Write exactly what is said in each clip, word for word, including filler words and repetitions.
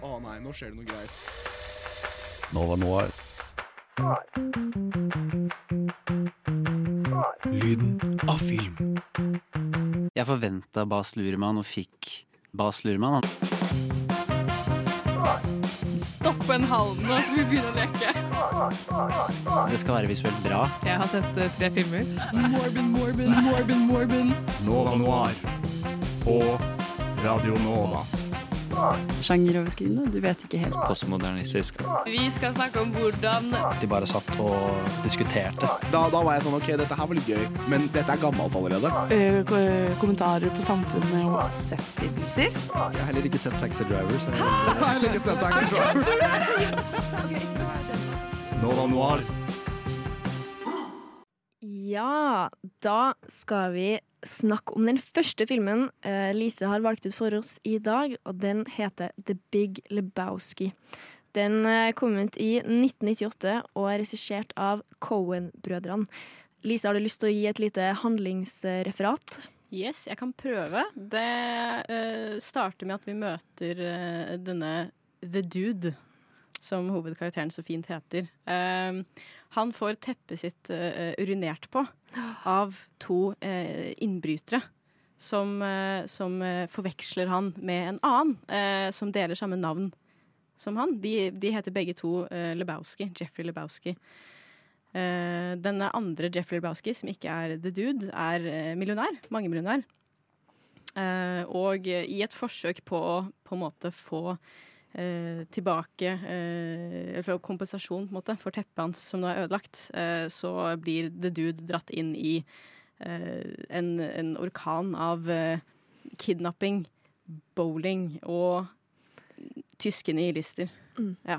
Å nei, nå skjer det noe greier. Nova Noir. Lyden av film. Jeg forventet Baz Luhrmann og fikk Baz Luhrmann. Stopp en halv nå, så vi begynner å leke. Det skal være visuelt bra. Jeg har sett uh, tre filmer. Morbin, Morbin, Morbin, Morbin. Nova Noir. På Radio Nova. Sjangeroverskridende, du vet ikke helt. Postmodernistisk. Vi skal snakke om hvordan De bare satt og diskuterte. Da, da var jeg sånn, ok, dette her var litt gøy, men dette er gammelt allerede. Uh, ko- kommentarer på samfunnet og sett siden sist. Jeg har heller ikke sett Taxi Drivers. Jeg har heller ikke sett Taxi Driver. Nova Noir. Ja, da skal vi snakke om den første filmen uh, Lise har valgt ut for oss i dag, og den heter The Big Lebowski. Den uh, kom ut i nitten nittiåtte og er regissert av Coen-brødrene. Lise, har du lyst til å gi et lite handlingsreferat? Yes, jeg kan prøve. Det uh, starter med at vi møter uh, denne The Dude, som hovedkarakteren så fint heter. Uh, han får teppet sitt uh, urinert på av to uh, innbrytere som, uh, som uh, forveksler han med en annen uh, som deler samme navn som han. De, de heter begge to uh, Lebowski, Jeffrey Lebowski. Uh, denne andre Jeffrey Lebowski, som ikke er The Dude, er uh, millionær, mangemillionær. Uh, og uh, i et forsøk på å på en måte få Uh, tilbake uh, eller kompensasjon på en måte, for teppet hans som nå er ødelagt, uh, så blir The Dude dratt inn i uh, en, en orkan av uh, kidnapping, bowling og tyske nihilister. Mm. Ja.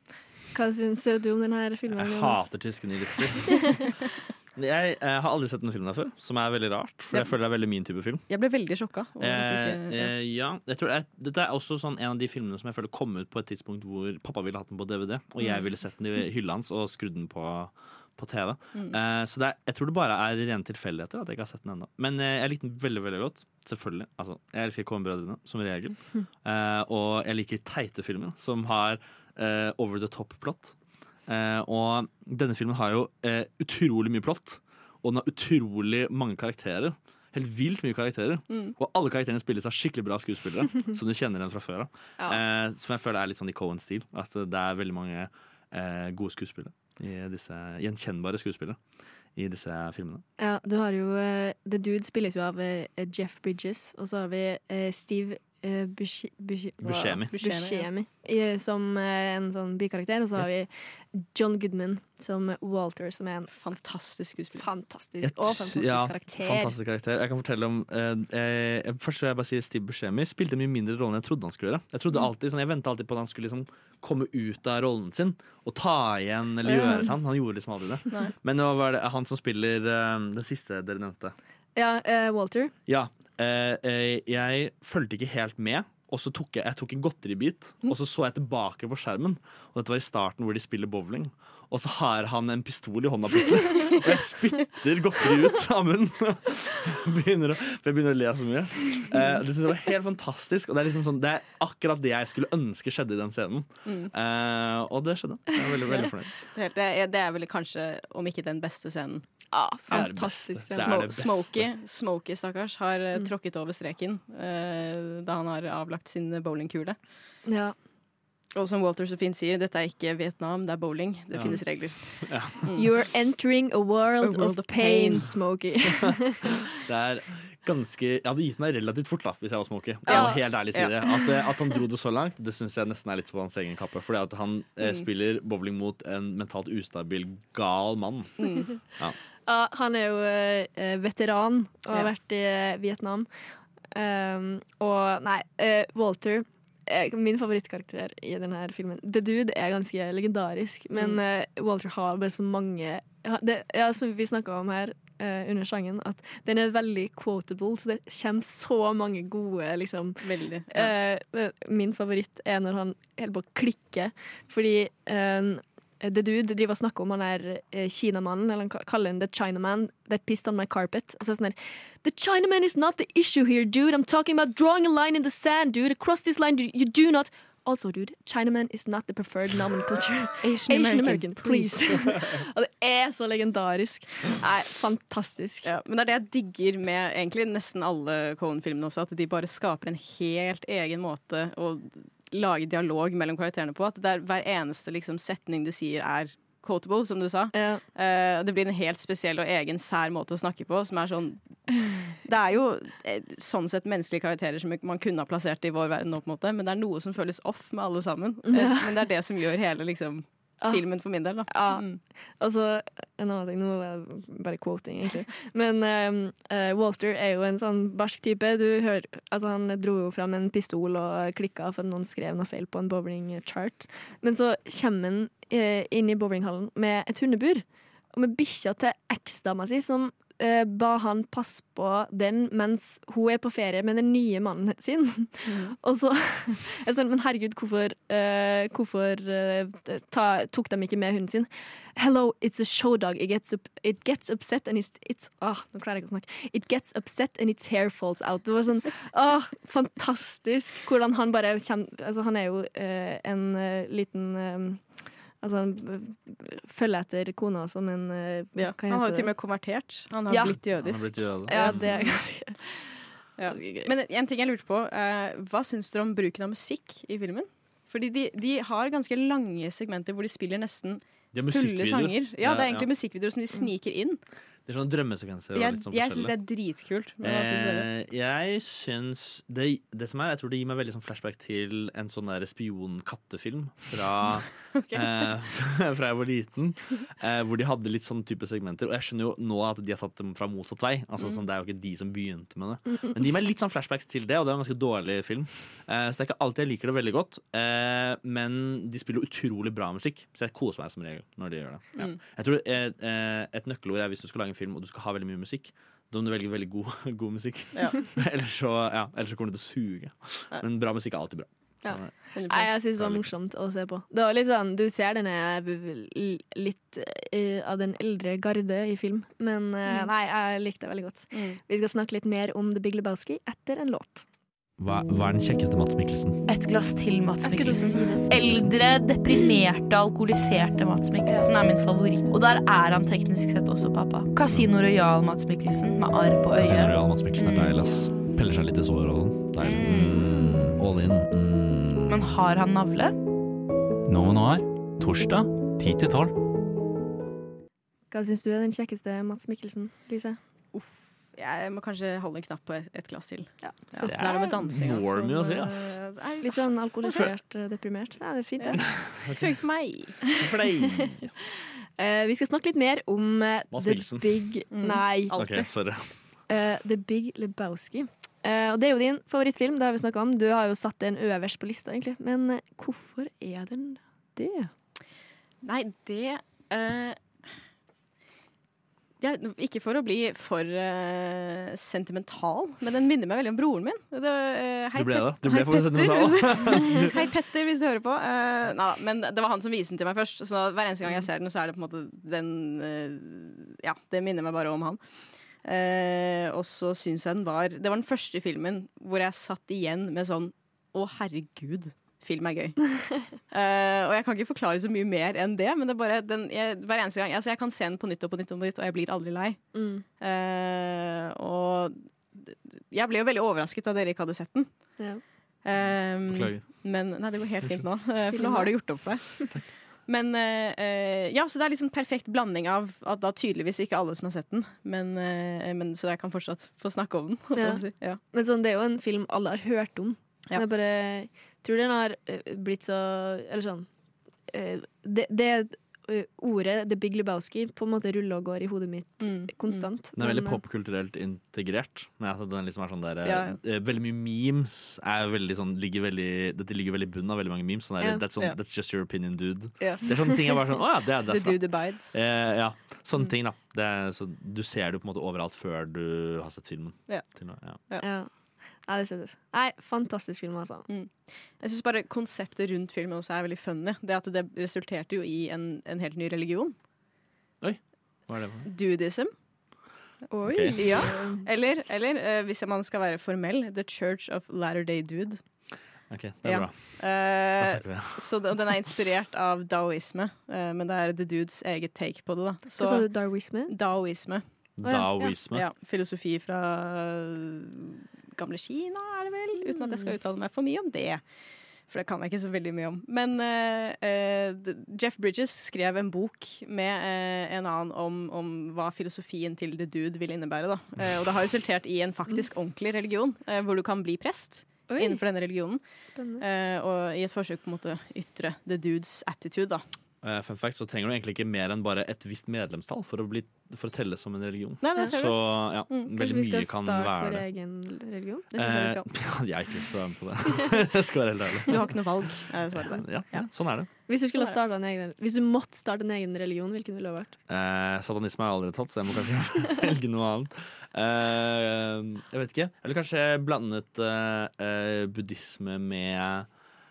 Hva syns du om denne filmen? Jeg hater tyske nihilister. Jeg, jeg har aldri sett denne filmen der før, som er veldig rart. For jeg føler det er veldig min type film. Jeg ble veldig sjokka. over at du Eh, ikke- ja. eh, ja, jeg tror jeg, Dette er også sånn en av de filmene som jeg føler kom ut på et tidspunkt hvor pappa ville hatt den på D V D, og jeg ville sett den i hylla hans og skrudd den på, på T V. Mm. Eh, så det er, jeg tror det bare er rene tilfeldigheter at jeg ikke har sett den ennå. Men eh, jeg likte den veldig veldig godt. Selvfølgelig. Altså, jeg elsker Coen-brødrene, som regel. Eh, og jeg liker teite filmer som har eh, over the top-plott. Eh, og denne filmen har jo eh, utrolig mye plott. Og den har utrolig mange karakterer. Helt vilt mye karakterer. Mm. Og alle karakterene spilles av skikkelig bra skuespillere. Som du kjenner igjen fra før av. Ja. Eh, som jeg føler er litt sånn i Coen-stil. At det er veldig mange eh, gode skuespillere. I disse, gjenkjennbare skuespillere i disse filmene. Ja, du har jo uh, The Dude spilles jo av uh, Jeff Bridges, og så har vi uh, Steve uh, Buscemi, Buscemi. Buscemi i- som uh, en sånn bikarakter, og så har vi John Goodman som Walter, som er en Fantastisk skuespiller. fantastisk Jeg og t- fantastisk ja, karakter. Fantastisk karakter. Jeg kan fortelle om eh, eh, Først vil jeg bare si Steve Buscemi spilte mye mindre rolle enn jeg trodde han skulle gjøre. Jeg trodde Mm. alltid, sånn, jeg ventet alltid på at han skulle liksom komme ut av rollen sin og ta igjen eller Ja. gjøre et eller annet. Han gjorde liksom aldri det. Nei. Men det var det han som spiller eh, det siste dere nevnte. Ja, uh, Walter. Ja, eh, eh, jeg fulgte ikke helt med. Og så tok jeg, jeg tok en godteribit, og så så jeg tilbake på skjermen. Og dette var i starten hvor de spiller bowling. Og så har han en pistol i hånda plutselig. Og jeg spytter godteri ut av munnen. Begynner å, for jeg begynner å le så mye. Eh, det synes jeg var helt fantastisk. Og det er, liksom sånn, det er akkurat det jeg skulle ønske skjedde i den scenen. Mm. Eh, og det skjedde. Jeg er veldig, veldig fornøyd. Det, er helt- det, er, det er vel kanskje, om ikke den beste scenen. Ah, Det er det fantastisk. beste. Det er scene. det beste. Smokey, Smokey stakkars, har eh, Mm. tråkket over streken eh, da han har avlagt sin bowlingkule. Ja. Og som Walter så fint sier, dette er ikke Vietnam, det er bowling. Det Ja. finnes regler. You're entering a world, A world of of pain, pain. Smokey. Det er ganske Jeg hadde gitt meg relativt fort da hvis jeg var Smokey. Jeg Ja. må helt ærlig si Ja. det. At, eh, at han dro det så langt, det syns jeg nesten er litt på hans egen kappe. Fordi at han eh, Mm. spiller bowling mot en mentalt ustabil, gal mann. Mm. Ja, han er jo eh, veteran og har Ja. vært i eh, Vietnam. Um, og nei, eh, Walter er min favorittkarakter i denne filmen. The Dude er ganske legendarisk, men eh, Walter har bare så mange ja, det, ja, som vi snakket om her eh, under sangen, at den er veldig quotable, så det kommer så mange gode liksom. Veldig. Ja. Eh, min favoritt er når han holder på å klikke, fordi eh, The Dude driver og snakker om han er eh, Kinamannen, eller han ka- kaller han The Chinaman that pissed on my carpet. Og så er det sånn her, The Chinaman is not the issue here, dude. I'm talking about drawing a line in the sand, dude. Across this line, you do not Also, dude, Chinaman is not the preferred nomenclature. Asian, Asian American, American, please. Og det er så legendarisk. Nei, fantastisk. Ja, men det er det jeg digger med egentlig nesten alle Coen-filmene også, at de bare skaper en helt egen måte å lage dialog mellom karakterene på. At det er hver eneste liksom, setning de sier er quotable, som du sa. Ja. Uh, det blir en helt spesiell og egen sær måte å snakke på, som er sånn det er jo eh, sånn sett menneskelige karakterer som man kunne ha plassert i vår verden nå, på en måte, men det er noe som føles off med alle sammen. Ja. Eh, men det er det som gjør hele liksom, filmen for min del. Da. Ja. Mm. Altså, en annen ting, nå er det bare quoting, egentlig. Men um, uh, Walter er jo en sånn barsk type. Du hører, altså, han dro jo fram en pistol og klikka for at noen skrev noe feil på en bowling-chart. Men så kommer han uh, inn i bowlinghallen med et hundebur, og med bikkja til eksdama si, som Uh, ba han passe på den mens hun er på ferie med den nye mannen sin. Mm. Og så jeg sånn, men herregud, hvorfor, uh, hvorfor uh, ta, tok de ikke med hunden sin? Hello, it's a show dog. It gets, up, it gets upset and it's, it's ah, nå klarer jeg ikke å snakke. It gets upset and its hair falls out. Det var sånn, ah, fantastisk hvordan han bare kommer, altså han er jo uh, en uh, liten um, Altså, han følger etter kona som en uh, ja, han har jo til og med konvertert. Han har ja. blitt jødisk. Han har blitt jøde. Ja, det er ganske, ja. ganske gøy. Men en ting jeg lurte på, uh, hva syns dere om bruken av musikk i filmen? Fordi de, de har ganske lange segmenter hvor de spiller nesten fulle sanger. Ja, det er egentlig ja. musikkvideoer som de sniker inn. Det er sånne drømmesekvenser. Jeg, litt sånn jeg syns det er dritkult. Men hva syns dere? Eh, jeg syns det, det som er, jeg tror det gir meg veldig sånn flashback til en sånn der spion-kattefilm fra, okay. eh, fra jeg var liten, eh, hvor de hadde litt sånn type segmenter. Og jeg skjønner jo nå at de har tatt dem fra motsatt vei. Altså, mm. sånn, det er jo ikke de som begynte med det. Men det gir meg litt sånn flashbacks til det, og det er en ganske dårlig film. Eh, så det er ikke alltid jeg liker det veldig godt, eh, men de spiller utrolig bra musikk, så jeg koser meg som regel når de gjør det. Ja. Mm. Jeg tror eh, et nøkkelord er hvis du skal lage en film og du skal ha veldig mye musikk, da må du velge veldig god, god musikk. Ja. ellers, så, ja, ellers så kommer det til å suge. Men bra musikk er alltid bra. Ja. Nei, jeg synes det var morsomt å se på. Det var litt sånn, du ser denne litt uh, av den eldre garde i film, men uh, nei, jeg likte det veldig godt. Mm. Vi skal snakke litt mer om The Big Lebowski etter en låt. Hva, hva er den kjekkeste Mats Mikkelsen? Et glass til Mats Mikkelsen. Eldre, deprimerte, alkoholiserte Mats Mikkelsen er min favoritt. Og der er han teknisk sett også pappa. Casino Royal Mats Mikkelsen med arr på øyet. Casino Royal Mats Mikkelsen er deilig, ass. Peller seg litt i sår og sånn. Deilig. Mm. All in. Mm. Men har han navle? Noe nå er torsdag, ti til tolv. Hva synes du er den kjekkeste Mats Mikkelsen, Lise? Uff. Jeg må kanskje holde en knapp på et, et glass til. Ja, så det er det med dansing. More med å si, ass. Uh, litt sånn alkoholisert, deprimert. Ja, det er fint, det. Funker for meg. For deg. uh, vi skal snakke litt mer om uh, The Big... Mm. Nei. Ok, sorry. Uh, The Big Lebowski. Uh, og det er jo din favorittfilm, det har vi snakket om. Du har jo satt den øverst på lista, egentlig. Men uh, hvorfor er den det? Nei, det... Uh Ja, ikke for å bli for uh, sentimental, men den minner meg veldig om broren min. Det, uh, hei, du ble det? Du ble hei, for sentimental? Hei Petter, hvis du hører på. Uh, nei, men det var han som viste den til meg først, så hver eneste gang jeg ser den, så er det på en måte den uh, ja, det minner meg bare om han. Uh, og så synes jeg den var det var den første filmen hvor jeg satt igjen med sånn å herregud, film er gøy. uh, og jeg kan ikke forklare så mye mer enn det, men det er bare den, jeg, hver eneste gang altså jeg kan se den på nytt og på nytt og på nytt, og jeg blir aldri lei. Mm. Uh, og jeg ble jo veldig overrasket da dere ikke hadde sett den. Ja. Um, Beklager. Men nei, det går helt fint nå, uh, for nå har du gjort opp for deg. Men uh, uh, ja, så det er litt sånn perfekt blanding av at da tydeligvis ikke alle som har sett den, men, uh, men så jeg kan fortsatt få snakke om den. Ja. Si. Ja. Men sånn, det er jo en film alle har hørt om. Ja. Jeg bare tror den har blitt så Eller sånn Det, det ordet The Big Lebowski på en måte ruller og går i hodet mitt mm. konstant. Den er veldig popkulturelt integrert. Men altså, den liksom er sånn der, ja. uh, veldig mye memes er veldig sånn, ligger veldig, Dette ligger veldig i bunnen av veldig mange memes. Sånn der, ja. that's, on, ja. that's just your opinion, dude. Ja. Det er sånne ting jeg bare sånn, åja, det er derfra. The dude abides. Uh, ja, sånne mm. ting da det er, så du ser det på en måte overalt før du har sett filmen. Ja. Til nå, ja. Ja. Ja. Nei, det settes. Nei, fantastisk film, altså. Mm. Jeg synes bare konseptet rundt filmen også er veldig funny. Det at det resulterte jo i en, en helt ny religion. Oi, hva er det for? Dudism. Oi. Okay. Ja. Eller, eller uh, hvis man skal være formell, The Church of Latter-day Dude. Ok, det er Ja. bra. Da Eh, snakker vi. så den den er inspirert av daoisme, eh, men det er The Dudes eget take på det. Da. Så Hva sa du, darwinisme? daoisme. Daoisme. Ja, filosofi fra gamle Kina, er det vel? Uten at jeg skal uttale meg for mye om det. For det kan jeg ikke så veldig mye om. Men eh, eh, Jeff Bridges skrev en bok med eh, en annen om, om hva filosofien til The Dude vil innebære. Da. Eh, og det har resultert i en faktisk ordentlig religion, eh, hvor du kan bli prest Oi, innenfor denne religionen. spennende. Eh, og i et forsøk på en måte ytre The Dudes attitude, da. Uh, fun fact, så trenger du egentlig ikke mer enn bare et visst medlemstall for å, bli, for å telle som en religion. Nei, det ser Så du. ja, Mm, Kanskje veldig vi skal mye kan starte være vår det. egen religion? Det synes jeg vi skal. Eh, ja, jeg har ikke lyst til å være med på det. Jeg skal være helt ærlig. Du har ikke noe valg, er svaret der. Ja, ja, sånn er det. Hvis du, skulle ha startet en egen, hvis du måtte starte en egen religion, hvilken ville det vært? Eh, satanisme har jeg allerede tatt, så jeg må kanskje velge noe annet. Eh, jeg vet ikke. Eller kanskje blandet eh, eh, buddhisme med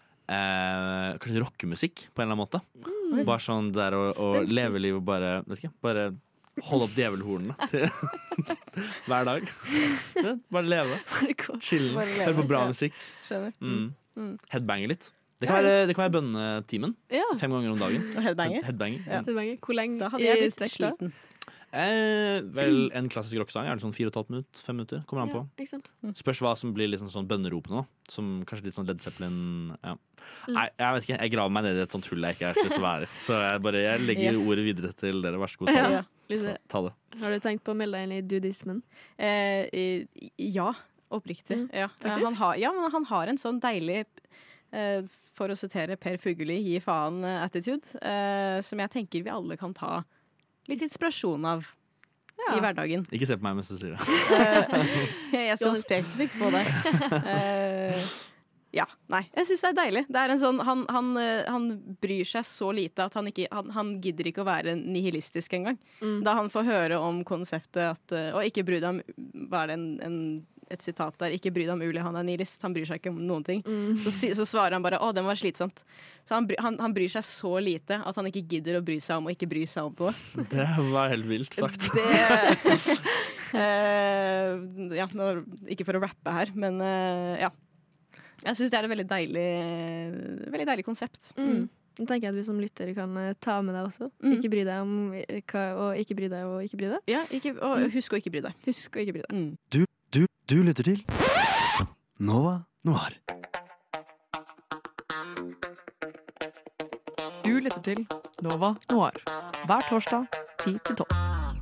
eh, kanskje rockemusikk på en eller annen måte. Mm. Bare sånn der å, å Spenstig. leve livet bare, vet ikke, bare holde opp djevelhornene til- hver dag. Ja, bare leve. Chille. Bare leve, Høre på bra ja. musikk. Skjønner. Mm. Mm. Headbange litt. Det kan være, det kan være bønnetimen. Ja, Fem ganger om dagen. Og headbanger. Headbanger. Ja. det var ikke. Hvor lenge Da hadde jeg i blitt strekk da? sliten. Eh, vel, en klassisk rockesang er det sånn fire og et halvt minutt, fem minutter. Kommer an på. Ja, ikke sant? Spørs hva som blir liksom sånn bønneropene nå. Som kanskje litt sånn Led Zeppelin. Ja. Nei, jeg vet ikke. Jeg graver meg ned i et sånt hull jeg ikke er så lyst til å være. Så jeg bare jeg legger Yes. ordet videre til dere. Vær så god, ta det. Ja. Lise, Ta det. har du tenkt på å melde deg inn i dudismen? Eh, i- ja, oppriktig. Mm, Ja. Eh, faktisk. Han har, ja, men han har en sånn deilig, eh, for å sitere Per Fugelli, gi faen-attitude, eh, som jeg tenker vi alle kan ta litt inspirasjon av Ja. i hverdagen. Ikke se på meg mens du sier det. Eh, jeg står spesifikt på det. Eh, ja, nei. Jeg syns det er deilig. Det er en sånn, han, han, eh, han bryr seg så lite at han, ikke, han, han gidder ikke å være nihilistisk engang. Mm. Da han får høre om konseptet at eh, Og ikke bry deg om Hva er det en, en, et sitat der? Ikke bry deg om Uli, han er nihilist. Han bryr seg ikke om noen ting. Mm. Så, si- så svarer han bare 'Å, den var slitsomt'. Så han, bry- han, han bryr seg så lite at han ikke gidder å bry seg om å ikke bry seg om noe. Det var helt vilt sagt. Det eh, Ja, nå, ikke for å rappe her, men eh, ja. Jeg syns det er et veldig deilig, veldig deilig konsept. Mm. Da tenker jeg at vi som lyttere kan eh, ta med deg også. Mm. Ikke bry deg om eh, hva, og ikke bry deg og ikke bry deg. Ja, ikke, og husk å ikke bry deg. Husk å ikke bry deg. Mm. Du, du, du lytter til Nova Noir. Du lytter til Nova Noir. Hver torsdag ti til tolv.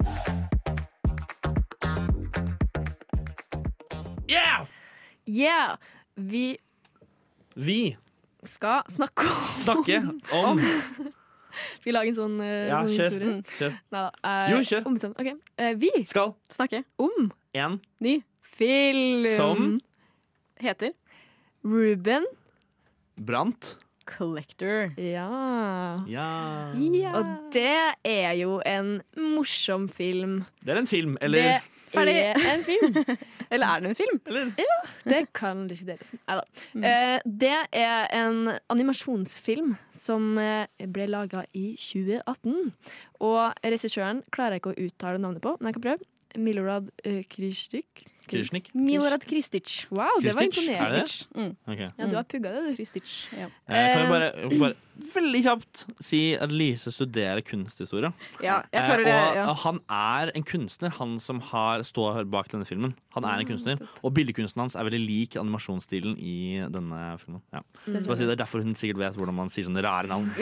Yeah! Yeah! Vi Vi skal snakke om snakke om Vi lager en sånn, eh, Ja, sånn kjør. historie. kjør. Neida, eh, Jo, kjør. ombestemt. Ok. Eh, vi Skal Snakke. om en Ny. film. Som? Heter Ruben. brant. Collector. Ja. Ja. Og det er jo en morsom film. Det er en film, eller Det er en film. Eller er det en film? Eller? Det kan diskuteres. Neida. Mm. Eh, det er en animasjonsfilm som eh, ble laga i tjue atten. Og regissøren klarer jeg ikke å uttale navnet på, men jeg kan prøve. Milorad uh, Krishtik. Krishnik? Milorad Kristic. Wow, det var Kristic, er imponerende. det? Mm. Ok. Ja, du har pugga det, du. Kristic. Ja. Eh, kan jeg bare, bare veldig kjapt si at Lise studerer kunsthistorie. ja, jeg Eh, føler det. og Ja. han er en kunstner, han som har står bak denne filmen. Han er en kunstner, og billedkunsten hans er veldig lik animasjonsstilen i denne filmen. Ja. Så bare si Det er derfor hun sikkert vet hvordan man sier sånne rare navn.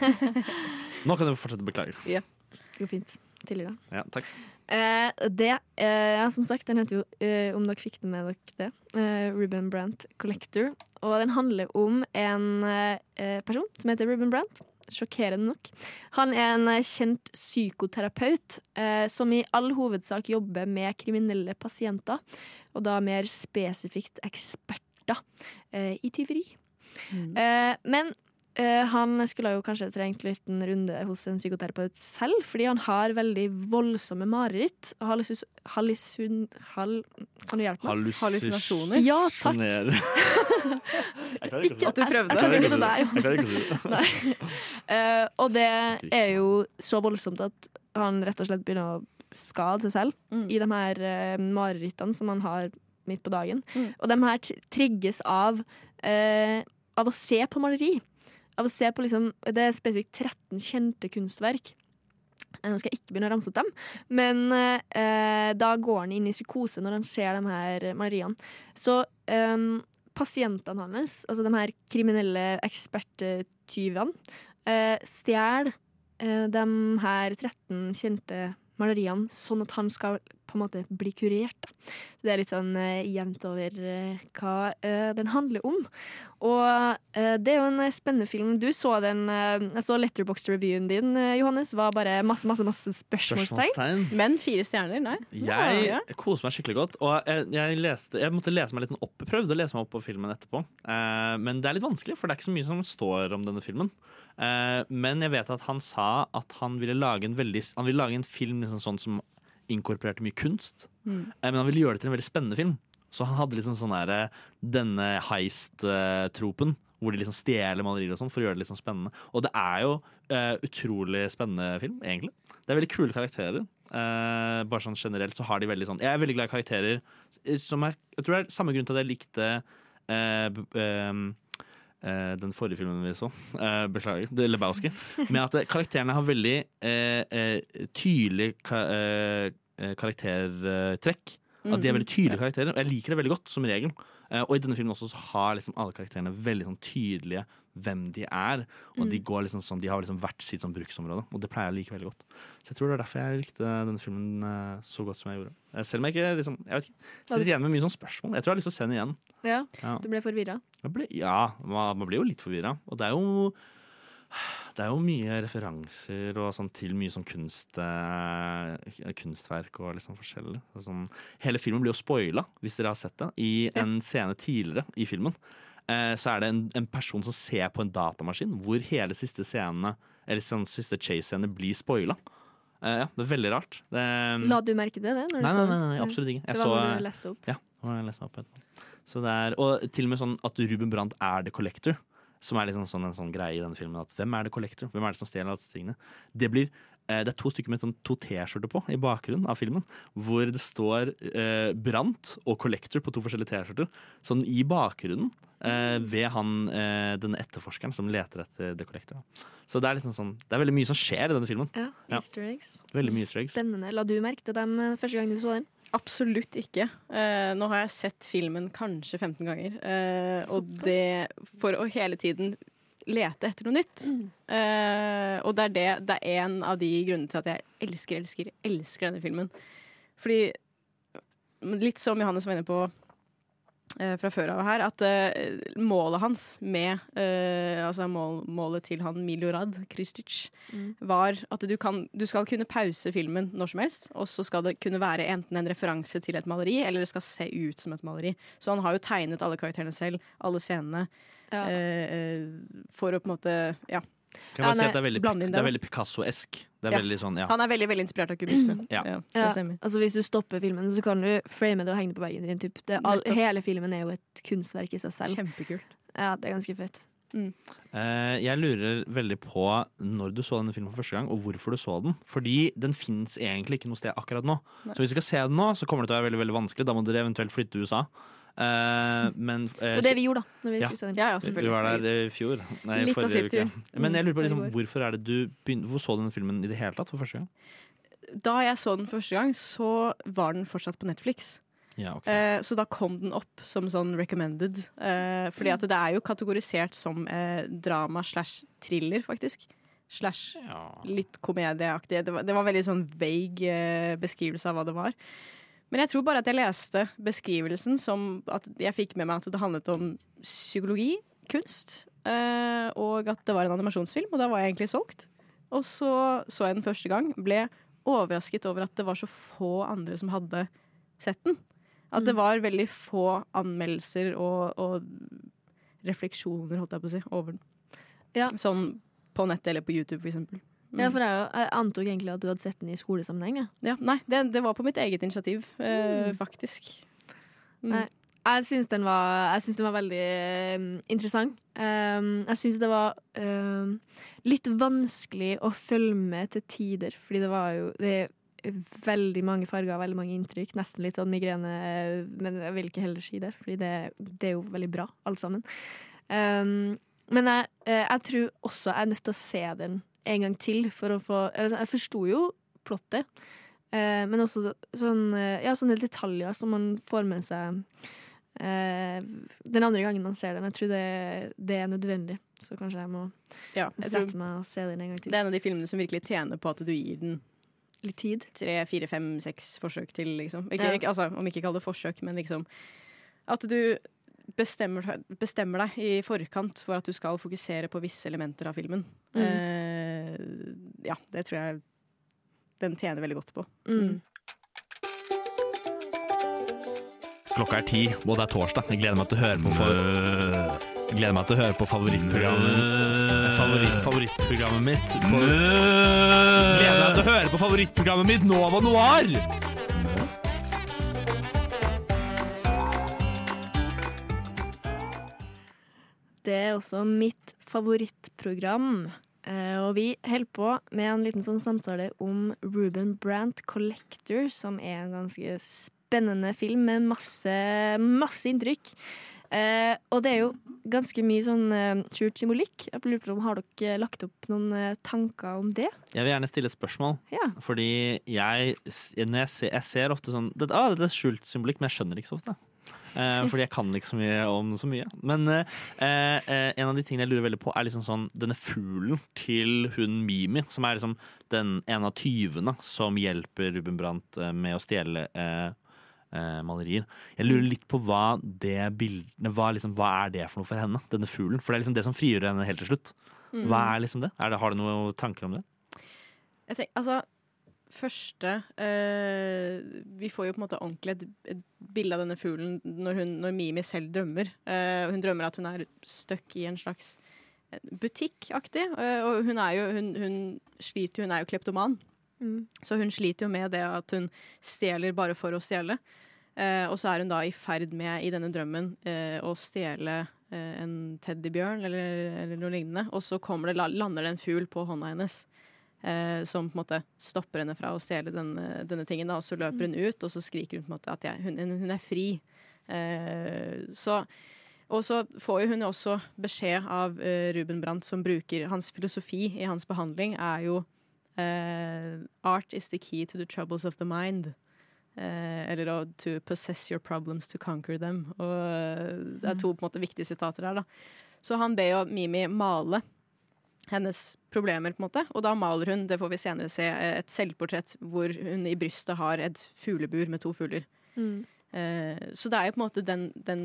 Nå kan du fortsette. Beklager. Det går fint. Tidligere. Ja, takk. Eh, det, eh, ja, som sagt, den heter jo eh, Om dere fikk det med dere det eh, Ruben Brandt Collector. Og den handler om en eh, person som heter Ruben Brandt. Sjokkerende nok. Han er en eh, kjent psykoterapeut eh, som i all hovedsak jobber med kriminelle pasienter. Og da mer spesifikt eksperter eh, i tyveri. Mm. Eh, men eh, han skulle jo kanskje trengt en liten runde hos en psykoterapeut selv, fordi han har veldig voldsomme mareritt. Hallusus... Hallusun... Hall... Kan du hjelpe meg? Hallusinasjoner. Ja, takk. Sjoner. Jeg klarer ikke Ikke å at si du det. prøvde. Jeg Jeg klarer snakker ikke ikke til å deg. si det. Jeg klarer ikke å si det. Eh, og det er jo så voldsomt at han rett og slett begynner å skade seg selv Mm. i de her eh, marerittene som han har midt på dagen. Mm. Og de her t- trigges av eh, av å se på maleri. Av å se på liksom, det er spesifikt tretten kjente kunstverk. Nå skal jeg ikke begynne å ramse opp dem, men eh, da går han inn i psykose når han ser de her maleriene. Så eh, pasientene hans, altså de her kriminelle eksperttyvene, eh, stjel eh, de her tretten kjente maleriene sånn at han skal på en måte bli kurert. Da. Så det er litt sånn uh, jevnt over uh, hva uh, den handler om. Og uh, det er jo en spennende film. Du så den, uh, jeg så Letterboxd-reviewen din, uh, Johannes, var bare masse, masse, masse spørsmålstegn. Spørsmålstegn. Men fire stjerner, nei. Jeg Ja, ja. koser meg skikkelig godt. Og jeg, jeg, leste, jeg måtte lese meg litt sånn opp, prøvde å lese meg opp på filmen etterpå. Uh, men det er litt vanskelig, for det er ikke så mye som står om denne filmen. Uh, men jeg vet at han sa at han ville lage en, veldig, han ville lage en film liksom sånn som inkorporerte mye kunst. Mm. Uh, men han ville gjøre det til en veldig spennende film. Så han hadde liksom sånn der, denne heist-tropen, hvor de liksom stjeler malerier og sånn, for å gjøre det litt sånn spennende. Og det er jo uh, utrolig spennende film, egentlig. Det er veldig kule karakterer. Uh, bare sånn generelt så har de veldig sånn, jeg er veldig glad i karakterer som er, jeg tror det er samme grunn til at jeg likte uh, b- um, Uh, den forrige filmen vi så, uh, beklager, det er Lebowski, med at uh, karakterene har veldig uh, uh, tydelig ka- uh, karaktertrekk. At de er veldig tydelige karakterer. Og jeg liker det veldig godt, som regel. Uh, og i denne filmen også så har liksom alle karakterene veldig sånn tydelige hvem de er. Og mm. de, går liksom sånn, de har liksom hvert sitt sånn bruksområde. Og det pleier jeg å like veldig godt. Så jeg tror det er derfor jeg likte denne filmen uh, så godt som jeg gjorde. Uh, selv om jeg ikke liksom, jeg vet ikke, sitter igjen med mye sånn spørsmål. Jeg tror jeg har lyst til å se den igjen. Ja, ja. Du ble forvirret? Ja, man, man blir jo litt forvirret. Og det er jo Det er jo mye referanser og sånn til mye sånn kunst, eh, kunstverk og liksom forskjellig. Sånn, hele filmen blir jo spoila, hvis dere har sett det. I en scene tidligere i filmen eh, så er det en, en person som ser på en datamaskin hvor hele siste scene, eller sånn, siste chase-scene blir spoila. Eh, ja, det er veldig rart. Det, La du merke det? det når du nei, så nei, nei, nei, absolutt ikke. Jeg det var så, når du leste opp? Ja, det var jeg leste meg opp etterpå. Så det er, og til og med sånn at Ruben Brandt er The Collector. Som er liksom sånn, en sånn greie i denne filmen. At hvem er det Collector? Hvem er det som stjeler alle disse tingene? Det blir, eh, det er to stykker med sånn, to T-skjorter på i bakgrunnen av filmen. Hvor det står eh, Brandt og Collector på to forskjellige T-skjorter. Sånn i bakgrunnen eh, ved han, eh, denne etterforskeren som leter etter The Collector. Så det er liksom sånn, det er veldig mye som skjer i denne filmen. Ja, ja. Easter eggs. Veldig mye Easter eggs. Spennende. La du merke til dem eh, første gang du så den? Absolutt ikke. Eh, nå har jeg sett filmen kanskje femten ganger. Eh, og det for å hele tiden lete etter noe nytt. Mm. Eh, og det er, det, det er en av de grunnene til at jeg elsker, elsker, elsker denne filmen. Fordi, litt som Johannes var inne på eh, fra før av her, at eh, målet hans med eh, altså mål, målet til han Milorad Kristic mm. var at du, kan, du skal kunne pause filmen når som helst, og så skal det kunne være enten en referanse til et maleri, eller det skal se ut som et maleri. Så han har jo tegnet alle karakterene selv, alle scenene, ja. eh, for å på en måte, ja. Kan jeg bare ja, si at det er veldig, det er veldig Picasso-esk. Det er ja. veldig sånn, ja. Han er veldig veldig inspirert av kubisme. Ja. Ja, ja. Altså, hvis du stopper filmen, så kan du frame det og henge det på veggen din. Typ. Det, all, hele filmen er jo et kunstverk i seg selv. Kjempekult. Ja, det er ganske fett. Mm. Uh, jeg lurer veldig på når du så denne filmen for første gang, og hvorfor du så den. Fordi den finnes egentlig ikke noe sted akkurat nå. Nei. Så hvis du skal se den nå, så kommer det til å være veldig, veldig vanskelig. Da må dere eventuelt flytte til U S A. Uh, men, uh, det var det vi gjorde da når vi ja. skulle se den. Ja, ja, selvfølgelig. Vi var der i fjor. Nei, Litt av uke. Men jeg lurer på liksom, mm. hvorfor er det du begynte, Hvor så du denne filmen i det hele tatt for første gang? Da jeg så den første gang, så var den fortsatt på Netflix. Ja, okay. uh, så da kom den opp som sånn recommended. Uh, fordi at det er jo kategorisert som uh, drama slash thriller, faktisk. Slash ja. litt komedieaktig. Det var, det var en veldig sånn vague uh, beskrivelse av hva det var. Men jeg tror bare at jeg leste beskrivelsen som at jeg fikk med meg at det handlet om psykologi, kunst, uh, og at det var en animasjonsfilm, og da var jeg egentlig solgt. Og så så jeg den første gang, ble overrasket over at det var så få andre som hadde sett den. At det var veldig få anmeldelser og, og refleksjoner, holdt jeg på å si, over den. Ja. Sånn på nettet eller på YouTube, for eksempel. Ja, for jeg, jeg antok egentlig at du hadde sett den i skolesammenheng. Ja. Ja, nei, det, det var på mitt eget initiativ, eh, faktisk. Mm. Nei, jeg syns den var, jeg synes den var veldig um, interessant. Um, jeg syns det var um, litt vanskelig å følge med til tider, fordi det var jo det veldig mange farger, veldig mange inntrykk. Nesten litt sånn migrene, men jeg vil ikke heller si det, fordi det, det er jo veldig bra, alt sammen. Um, men jeg, jeg tror også jeg er nødt til å se den en gang til, for å få Jeg forsto jo plottet, uh, men også sånn, ja, sånne detaljer som man får med seg uh, den andre gangen man ser den. Jeg tror det, det er nødvendig, så kanskje jeg må ja, jeg sette meg og se den en gang til. Det er en av de filmene som virkelig tjener på at du gir den litt tid. Tre, fire, fem, seks forsøk til, liksom. Ikke, Ja. ikke, altså, om ikke kall det forsøk, men liksom at du bestemmer, bestemmer deg i forkant for at du skal fokusere på visse elementer av filmen. Mm. Eh, ja, det tror jeg den tjener veldig godt på. Mm. Klokka er ti, og det er torsdag. Jeg gleder meg til å høre på for... Jeg gleder meg til å høre på favorittprogrammet favoritt, favorittprogrammet mitt på... Gleder meg til å høre på favorittprogrammet mitt Nova Noir! Det er også mitt favorittprogram. Eh, og vi holder på med en liten sånn samtale om Ruben Brandt Collector, som er en ganske spennende film med masse, masse inntrykk. Eh, og det er jo ganske mye sånn eh, skjult symbolikk. Jeg lurer på om Har dere lagt opp noen eh, tanker om det? Jeg vil gjerne stille et spørsmål. Ja. Fordi jeg, når jeg, ser, jeg ser ofte sånn det, ah, det er skjult symbolikk, men jeg skjønner ikke så ofte. Eh, fordi jeg kan ikke så mye om så mye. Men eh, eh, en av de tingene jeg lurer veldig på, er liksom sånn denne fuglen til hun Mimi, som er liksom den en av tyvene som hjelper Ruben Brandt eh, med å stjele eh, eh, malerier. Jeg lurer litt på hva det bildene hva, liksom, hva er det for noe for henne, denne fuglen? For det er liksom det som frigjør henne helt til slutt. Hva er liksom det? Er det har du noen tanker om det? Jeg tenker, altså første øh, Vi får jo på en måte ordentlig et, et bilde av denne fuglen når, hun, når Mimi selv drømmer. Uh, hun drømmer at hun er stuck i en slags butikkaktig. Uh, og hun er jo hun, hun sliter hun er jo kleptoman. Mm. Så hun sliter jo med det at hun stjeler bare for å stjele. Uh, og så er hun da i ferd med, i denne drømmen, uh, å stjele uh, en teddybjørn eller, eller noe lignende. Og så kommer det, lander det en fugl på hånda hennes. Eh, som på en måte stopper henne fra å stjele denne, denne tingen, da, og så løper hun ut, og så skriker hun på en måte at jeg, hun, hun er fri. Eh, så, og så får hun jo også beskjed av eh, Ruben Brandt, som bruker hans filosofi i hans behandling, er jo eh, art is the key to the troubles of the mind. Eh, eller å to possess your problems to conquer them. Og det er to på en måte viktige sitater her, da. Så han ber jo Mimi male hennes problemer, på en måte. Og da maler hun, det får vi senere se, et selvportrett hvor hun i brystet har et fuglebur med to fugler. Mm. Eh, så det er jo på en måte den, den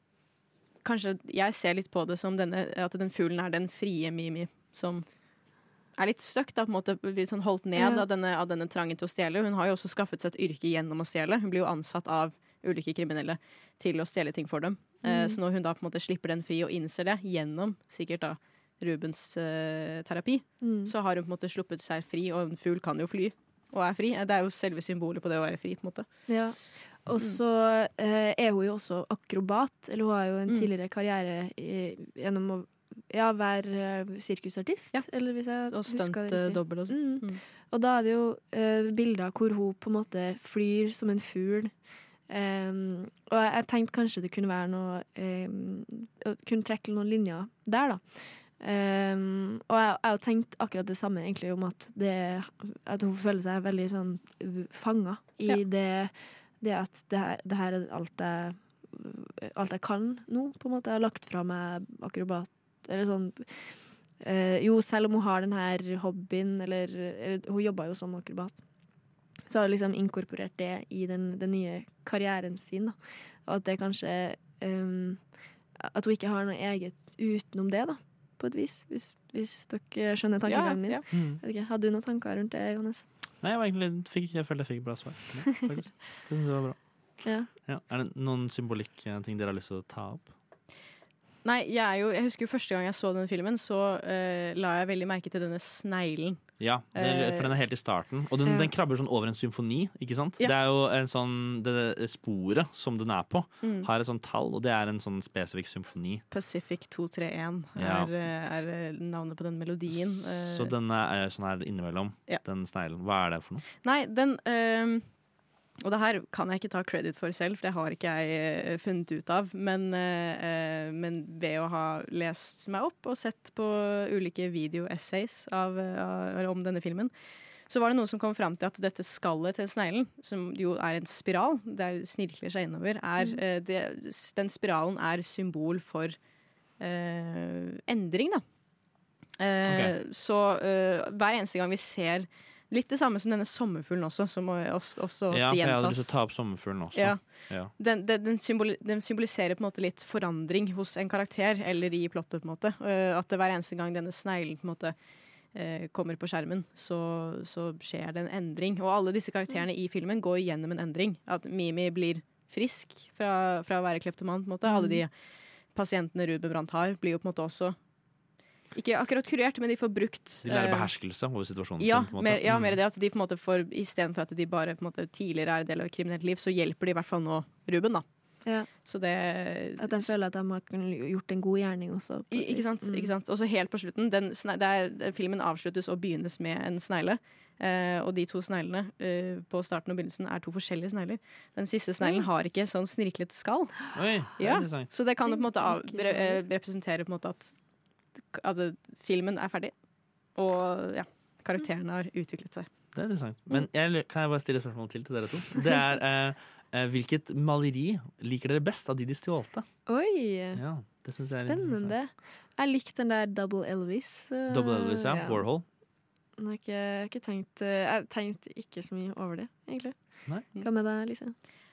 Kanskje jeg ser litt på det som denne, at den fuglen er den frie Mimi som er litt støkt, da, på en måte litt sånn holdt ned Ja. av, denne, av denne trangen til å stjele. Hun har jo også skaffet seg et yrke gjennom å stjele. Hun blir jo ansatt av ulike kriminelle til å stjele ting for dem. Eh, Mm. så når hun da på en måte slipper den fri og innser det, gjennom sikkert da Rubens uh, terapi, Mm. så har hun på en måte sluppet seg fri, og en fugl kan jo fly og er fri. Det er jo selve symbolet på det å være fri, på en måte. Ja. Og så eh, er hun jo også akrobat, eller hun har jo en Mm. tidligere karriere i, gjennom å ja, være eh, sirkusartist. Ja. Eller hvis jeg Og husker det stunt uh, riktig. dobbel og sånn. Mm. Mm. Og da er det jo eh, bilder hvor hun på en måte flyr som en fugl. Um, og jeg, jeg tenkte kanskje det kunne være noe um, kunne trekke noen linjer der, da. Um, og jeg jeg har tenkt akkurat det samme egentlig om at, det, at hun føler seg veldig sånn fanga i Ja. det, det at det her, det her er alt jeg, alt jeg kan nå, på en måte. Jeg har lagt fra meg akrobat eller sånn. Uh, jo, selv om hun har den her hobbyen, eller, eller hun jobba jo som akrobat, så har hun liksom inkorporert det i den, den nye karrieren sin, da. Og at det kanskje um, at hun ikke har noe eget utenom det, da, på et vis. Hvis, hvis dere skjønner tankegangen min. Ja, ja. Mm. Vet ikke, hadde du noen tanker rundt det, Johannes? Nei, jeg, var egentlig, fikk, jeg følte jeg fikk et bra svar. Ja, faktisk. Det synes jeg var bra. Ja. Ja. Er det noen symbolikk-ting dere har lyst til å ta opp? Nei, jeg, er jo, jeg husker jo første gang jeg så denne filmen, så uh, la jeg veldig merke til denne sneglen. Ja, det, for den er helt i starten. Og den, Ja. den krabber sånn over en symfoni, ikke sant? Ja. Det er jo en sånn, det, det sporet som den er på, Mm. har et sånt tall, og det er en sånn spesifikk symfoni. Pacific to tre en Ja. er, eh, er eh, navnet på den melodien. eh. Så den er sånn her innimellom, Ja. den sneglen. Hva er det for noe? Nei, den ehm, Og det her kan jeg ikke ta credit for selv, for det har ikke jeg eh, funnet ut av. Men, eh, eh, men ved å ha lest meg opp og sett på ulike video-essays av, av, om denne filmen, så var det noen som kom fram til at dette skallet til sneglen, som jo er en spiral, der snirkler seg innover, er, Mm. eh, det, den spiralen er symbol for eh, endring, da. Eh, Så eh, hver eneste gang vi ser litt det samme som denne sommerfuglen også, som også, også Ja, for jeg hadde gjentas. lyst til å ta opp sommerfuglen også. Ja. Ja. Den, den, den, symboli den symboliserer på en måte litt forandring hos en karakter, eller i plottet, på en måte. Uh, at det hver eneste gang denne sneglen på en måte uh, kommer på skjermen, så, så skjer det en endring. Og alle disse karakterene i filmen går gjennom en endring. At Mimi blir frisk fra, fra å være kleptoman, på en måte. Alle de pasientene Ruben Brandt har, blir jo på en måte også ikke akkurat kurert, men de får brukt De lærer uh, beherskelse over situasjonen ja, sin. På en måte. mer, ja, Mm. mer det at de på en måte får, i stedet for at de bare på en måte tidligere er en del av et kriminelt liv, så hjelper de i hvert fall nå Ruben, da. Ja. Så det At de føler at de har kun- gjort en god gjerning også. på I, et ikke vis. sant? Mm. Ikke sant? Og så helt på slutten, den, sne- det er, filmen avsluttes og begynnes med en snegle. Eh, og de to sneglene eh, på starten og begynnelsen er to forskjellige snegler. Den siste sneglen har ikke sånn snirklet skall. Oi, det er Ja, interessant. så det kan jo på en måte av, Tenker re, ikke eh, representere på en måte at, at filmen er ferdig. Og ja, karakterene har utviklet seg. Det er interessant. Men jeg, lu- kan jeg bare stille et spørsmål til til dere to? Det er eh, eh, hvilket maleri liker dere best av de de stjålte? Oi, Ja, det synes jeg er litt interessant. spennende. Jeg likte den der Double Elvis. eh, Double Elvis, ja. Warhol. Jeg har ikke, jeg har ikke tenkt eh, Jeg tenkte ikke så mye over det, egentlig. Nei. Hva med deg, Lise?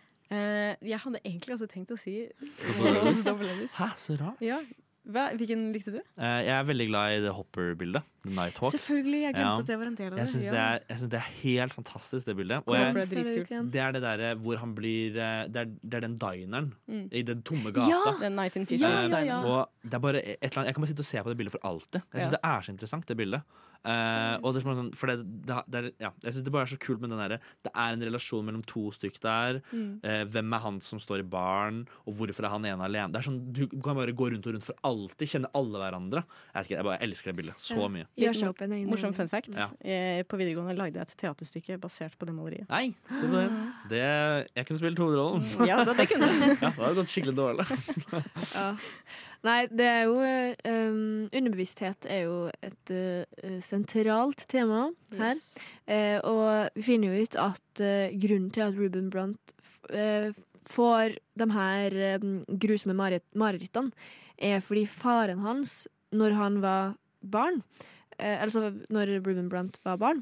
Eh, jeg hadde egentlig også tenkt å si Double Elvis. Double Elvis. Hæ, så rart. Ja. Hva, hvilken likte du? Eh, jeg er veldig glad i det Hopper-bildet. The Nighthawk. Selvfølgelig, jeg glemte Ja. at det var en del av Jeg det. syns ja. det, er- jeg synes det er helt fantastisk, det bildet. Og Hvordan jeg, ble det Ser det ut dritkult. igjen? det er det derre hvor han blir eh, Det er, det er den dineren Mm. i den tomme gata. Ja! Den nineteen fifties Ja, ja, steinen. ja. Og det er bare et eller annet, Jeg kan bare sitte og se på det bildet for alltid. Jeg synes Ja. det er så interessant, det bildet. Eh, og det er sånn, for det, det, det er, ja, jeg synes det bare er så kult med den derre Det er en relasjon mellom to stykk der. Mm. Eh, hvem er han som står i baren, og hvorfor er han ene alene? Det er sånn, Du kan bare gå rundt og rundt for alltid, kjenne alle hverandre. Jeg, vet ikke, jeg bare elsker det bildet så Ja. mye. Gjør seg opp en egen Morsom fun fact. Ja. Eh, På videregående lagde jeg et teaterstykke basert på det maleriet. Nei, se på det. det Jeg kunne spilt hovedrollen. Ja, det, det kunne du. Ja, det hadde gått skikkelig dårlig. Ja. Nei, det er jo um, Underbevissthet er jo et uh, sentralt tema her. Yes. Eh, og vi finner jo ut at eh, grunnen til at Ruben Brandt f eh, får de her um, grusomme marerit marerittene, er fordi faren hans, når han var barn, eh, altså når Ruben Brandt var barn,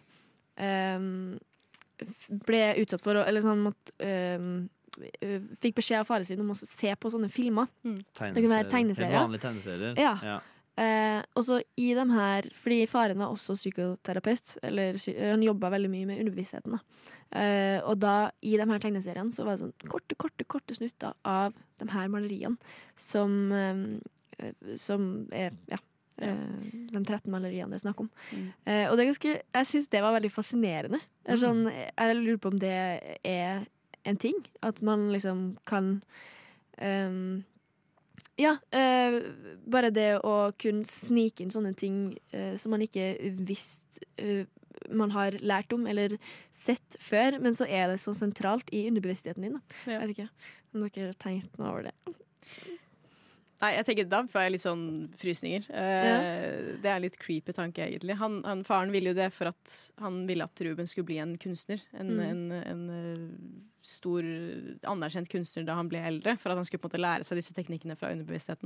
eh, f- ble utsatt for å Eller sånn måtte eh, fikk beskjed av faren sin om å se på sånne filmer. Det kan være tegneserier. Helt vanlige tegneserier. Ja. Ja. Eh, og så i dem her, fordi faren var også psykoterapeut, eller psy- han jobba veldig mye med underbevisstheten. Da. Eh, og da i de her tegneseriene så var det sånn korte, korte, korte snutter av de her maleriene som, eh, som er ja, eh, de tretten maleriene det er snakk om. Mm. Eh, og det er ganske, jeg syns det var veldig fascinerende. Det er sånn, jeg lurer på om det er en ting. At man liksom kan um, Ja, eh, bare det å kunne snike inn sånne ting eh, som man ikke visste eh, man har lært om eller sett før, men så er det så sentralt i underbevisstheten din. Da. Ja. Jeg vet ikke om dere har tenkt noe over det. Nei, jeg tenker da får jeg litt sånn frysninger. Eh, Det er en litt creepy tanke, egentlig. Han, han, faren ville jo det for at han ville at Ruben skulle bli en kunstner. En, Mm. en, en eh, stor, anerkjent kunstner da han ble eldre. For at han skulle på en måte lære seg disse teknikkene fra underbevisstheten.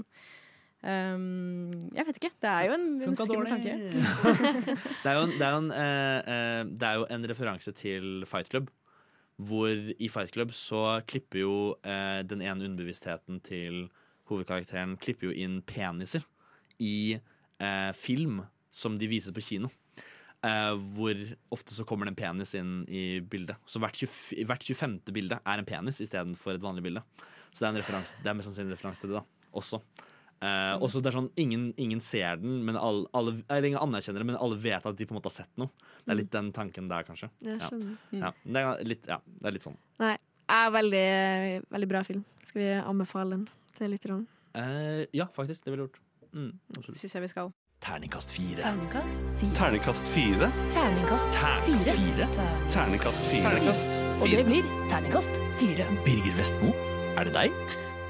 Um, jeg vet ikke. Det er jo en, en Funka skummel dårlig. tanke. Det er jo, en- det er jo en, eh, eh, det er jo en referanse til Fight Club. Hvor i Fight Club så klipper jo eh, den ene underbevisstheten til hovedkarakteren klipper jo inn peniser i eh, film som de vises på kino. Eh, hvor ofte så kommer det en penis inn i bildet. Så hvert, tjue, hvert tjuefemte bilde er en penis istedenfor et vanlig bilde. Så det er, en referanse, det er mest sannsynlig en referanse til det da, også. Uh, og så det er sånn, ingen, ingen ser den, men alle, alle, eller ingen anerkjenner det, men alle vet at de på en måte har sett noe. Det er litt den tanken der, kanskje. Jeg skjønner. Ja. Ja, det er litt, ja, det er litt sånn. Nei, er veldig, veldig bra film. Skal vi anbefale den til lytterne? Uh, ja, faktisk. Det ville gjort. Mm, absolutt. Synes jeg vi skal. Terningkast fire. Terningkast fire. Terningkast fire. Terningkast fire. Terningkast fire. Terningkast. Og det blir terningkast fire. Birger Vestmo, er det deg?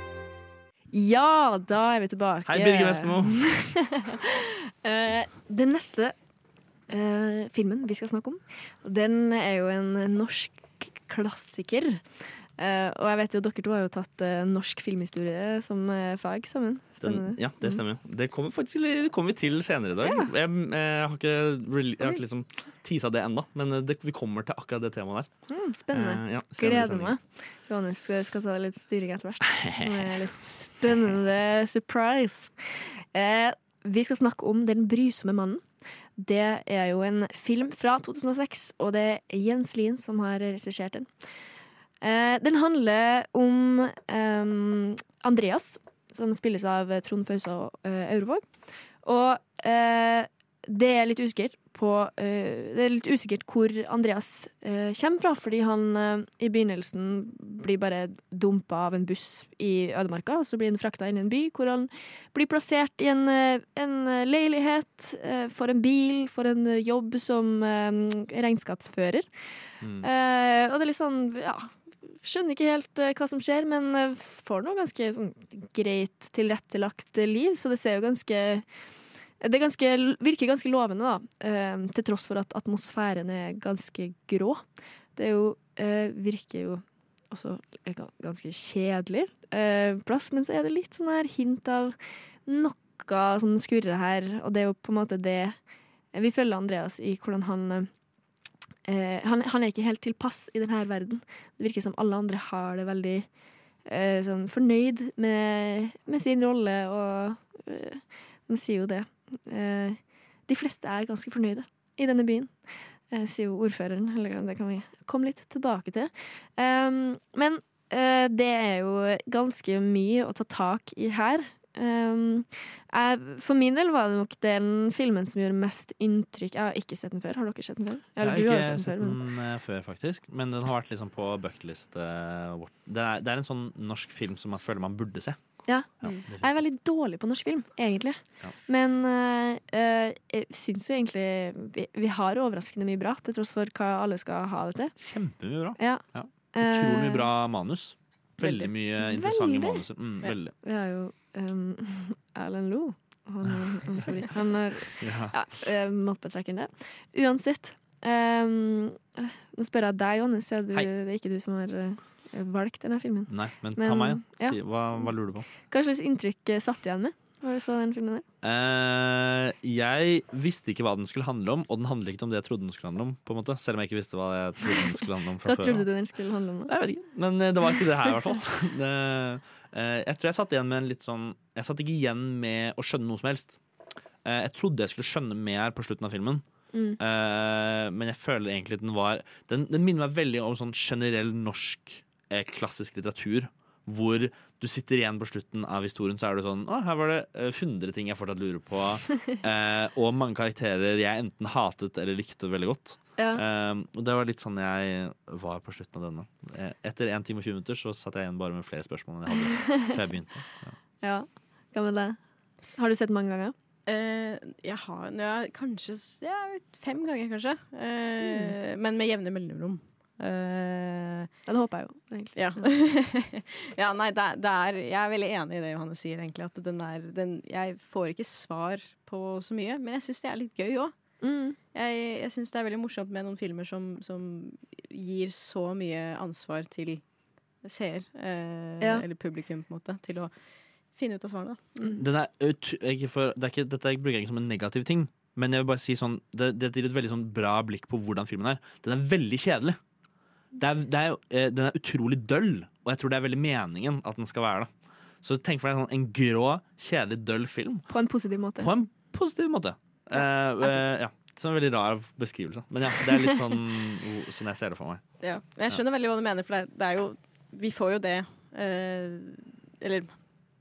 Ja, da er vi tilbake. Hei, Birger Vestmo. uh, den neste uh, filmen vi skal snakke om, den er jo en norsk klassiker. Uh, og jeg vet jo, dere to har jo tatt uh, norsk filmhistorie som uh, fag sammen. Den, ja, det stemmer. Det kommer faktisk det kommer vi til senere i dag. Ja. Jeg, jeg har ikke, jeg har ikke liksom tisa det enda, men det, vi kommer til akkurat det temaet der. Mm, spennende. Uh, ja, Gleder meg. Johannes skal ta litt styring etter hvert. Det er litt spennende surprise. Uh, vi skal snakke om Den brysomme mannen. Det er jo en film fra to tusen og seks, og det er Jens Lien som har regissert den. Uh, den handler om um, Andreas, som spilles av Trond Fausa og uh, Aurevåg. Og uh, det er litt usikkert på uh, Det er litt usikkert hvor Andreas uh, kommer fra, fordi han uh, i begynnelsen blir bare dumpa av en buss i ødemarka, og så blir han frakta inn i en by hvor han blir plassert i en, uh, en leilighet uh, for en bil, for en jobb som uh, regnskapsfører. Mm. Uh, og det er litt sånn, ja, skjønner ikke helt uh, hva som skjer, men uh, får noe ganske sånn, greit tilrettelagt liv, så det ser jo ganske det ganske, virker ganske lovende, da, uh, til tross for at atmosfæren er ganske grå. Det er jo, uh, virker jo også ganske kjedelig uh, plass, men så er det litt sånn her hint av noe som skurrer her, og det er jo på en måte det vi følger Andreas i, hvordan han uh, Uh, han, han er ikke helt tilpass i denne verden. Det virker som alle andre har det veldig uh, sånn fornøyd med, med sin rolle, og uh, de sier jo det. Uh, de fleste er ganske fornøyde i denne byen, uh, sier jo ordføreren. Eller det kan vi komme litt tilbake til. Um, men uh, det er jo ganske mye å ta tak i her. Um, jeg, for min del var det nok den filmen som gjorde mest inntrykk. Jeg har ikke sett den før. Har dere sett den før? Jeg har Eller, ikke har sett sett den, den, før, men... før, faktisk. Men den har vært liksom på bucketlist. Uh, det, er, det er en sånn norsk film som man føler man burde se. Ja. Ja, mm. Jeg er veldig dårlig på norsk film, egentlig. Ja. Men uh, uh, jeg syns jo egentlig vi, vi har overraskende mye bra, til tross for hva alle skal ha det til. Kjempemye bra. Ja. Ja. Utrolig mye bra manus. Veldig mye interessante manus. Mm, ja. veldig. Vi har jo um, Erlend Loe. Han, han, han er ja. Ja, uh, målbetrekkende. Uansett, um, nå spør jeg deg, Johannes. Ja, det er ikke du som har uh, valgt denne filmen. Nei, men ta men, meg. Ja. Si, hva, hva lurer du på? Hva slags inntrykk uh, satt du igjen med? Hva du så den filmen der? Uh, jeg visste ikke hva den skulle handle om, og den handler ikke om det jeg trodde den skulle handle om. På en måte, selv om jeg ikke visste hva jeg trodde den skulle handle om fra Hva før. trodde du den skulle handle om? Da? Jeg vet ikke, men uh, det var ikke det her i hvert fall. det, uh, jeg tror jeg satt igjen med en litt sånn Jeg satt ikke igjen med å skjønne noe som helst. Uh, jeg trodde jeg skulle skjønne mer på slutten av filmen. Mm. Uh, men jeg føler egentlig den var Den, den minner meg veldig om sånn generell norsk eh, klassisk litteratur, hvor du sitter igjen på slutten av historien, så er det sånn Å, her var det hundre ting jeg fortsatt lurer på, eh, og mange karakterer jeg enten hatet eller likte veldig godt. Ja. Eh, og det var litt sånn jeg var på slutten av denne. Etter en time og tjue minutter så satt jeg igjen bare med flere spørsmål enn jeg hadde før jeg begynte. Ja, ja. Hva med deg? Har du sett mange ganger? Uh, jeg har ja, kanskje ja, fem ganger, kanskje. Uh, mm. Men med jevne mellomrom. Uh, ja, det håper jeg jo, egentlig. Ja, ja nei, det, det er Jeg er veldig enig i det Johannes sier, egentlig. At den er, den, jeg får ikke svar på så mye, men jeg syns det er litt gøy òg. Mm. Jeg, jeg syns det er veldig morsomt med noen filmer som, som gir så mye ansvar til seer, uh, ja. eller publikum, på en måte, til å finne ut av svarene. Mm. Den er ut, ikke for, det er ikke, dette bruker jeg ikke som en negativ ting, men jeg vil bare si sånn det, det gir et veldig sånn bra blikk på hvordan filmen er. Den er veldig kjedelig. Det er, det er, eh, den er utrolig døll, og jeg tror det er veldig meningen at den skal være det. Så tenk for deg sånn, en grå, kjedelig, døll film. På en positiv måte. På en positiv måte. Ja, eh, eh, ja. Så en veldig rar beskrivelse. Men ja, det er litt sånn sånn jeg ser det for meg. Ja, jeg skjønner ja. veldig hva du mener, for det er, det er jo Vi får jo det eh, Eller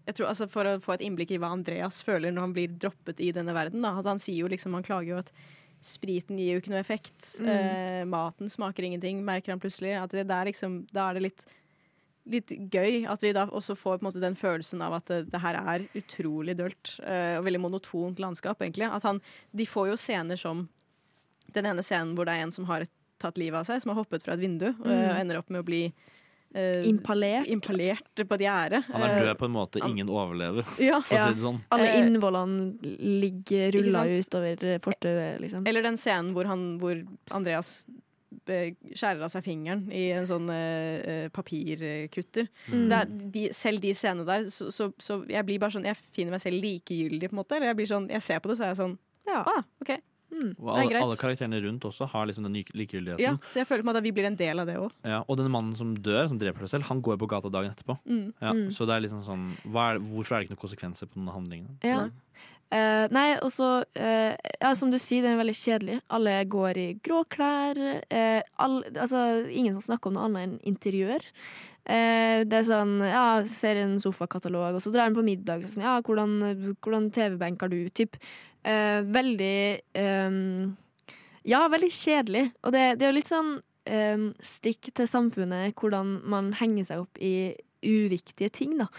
jeg tror, altså, for å få et innblikk i hva Andreas føler når han blir droppet i denne verden. Da. At han sier jo liksom, han klager jo at spriten gir jo ikke noe effekt. Mm. Eh, maten smaker ingenting, merker han plutselig. At det der liksom, da er det litt, litt gøy at vi da også får på en måte den følelsen av at det, det her er utrolig dølt eh, og veldig monotont landskap, egentlig. At han, de får jo scener som den ene scenen hvor det er en som har tatt livet av seg, som har hoppet fra et vindu mm. og ender opp med å bli Uh, impalert. impalert på et gjerde. Han er død på en måte ingen overlever, ja. for å si det sånn. Alle innvollene ligger rulla utover fortauet, liksom. Eller den scenen hvor, han, hvor Andreas skjærer av seg fingeren i en sånn uh, papirkutter. Mm. Der, de, selv de scenene der, så, så, så jeg blir bare sånn, jeg finner meg selv likegyldig, på en måte. Eller jeg blir sånn, jeg ser på det, så er jeg sånn, ja, ah, ok. Mm, og alle, alle karakterene rundt også har liksom den likegyldigheten. Ja, så jeg føler på en måte at vi blir en del av det også. Ja, og den mannen som dør, som dreper seg selv, han går på gata dagen etterpå. Mm. Ja, mm. Så det er liksom sånn hva er, hvorfor er det ikke noen konsekvenser på denne handlingen? Ja. Uh, nei, og så uh, ja, som du sier, den er veldig kjedelig. Alle går i grå klær. Uh, all, altså, ingen som snakker om noe annet enn interiør. Uh, det er sånn, ja, ser en sofakatalog, og så drar den på middag. Så sånn, ja, hvordan, hvordan T V-benk har du? Typ. Uh, veldig um, ja, veldig kjedelig. Og det, det er jo litt sånn um, stikk til samfunnet, hvordan man henger seg opp i uviktige ting, da.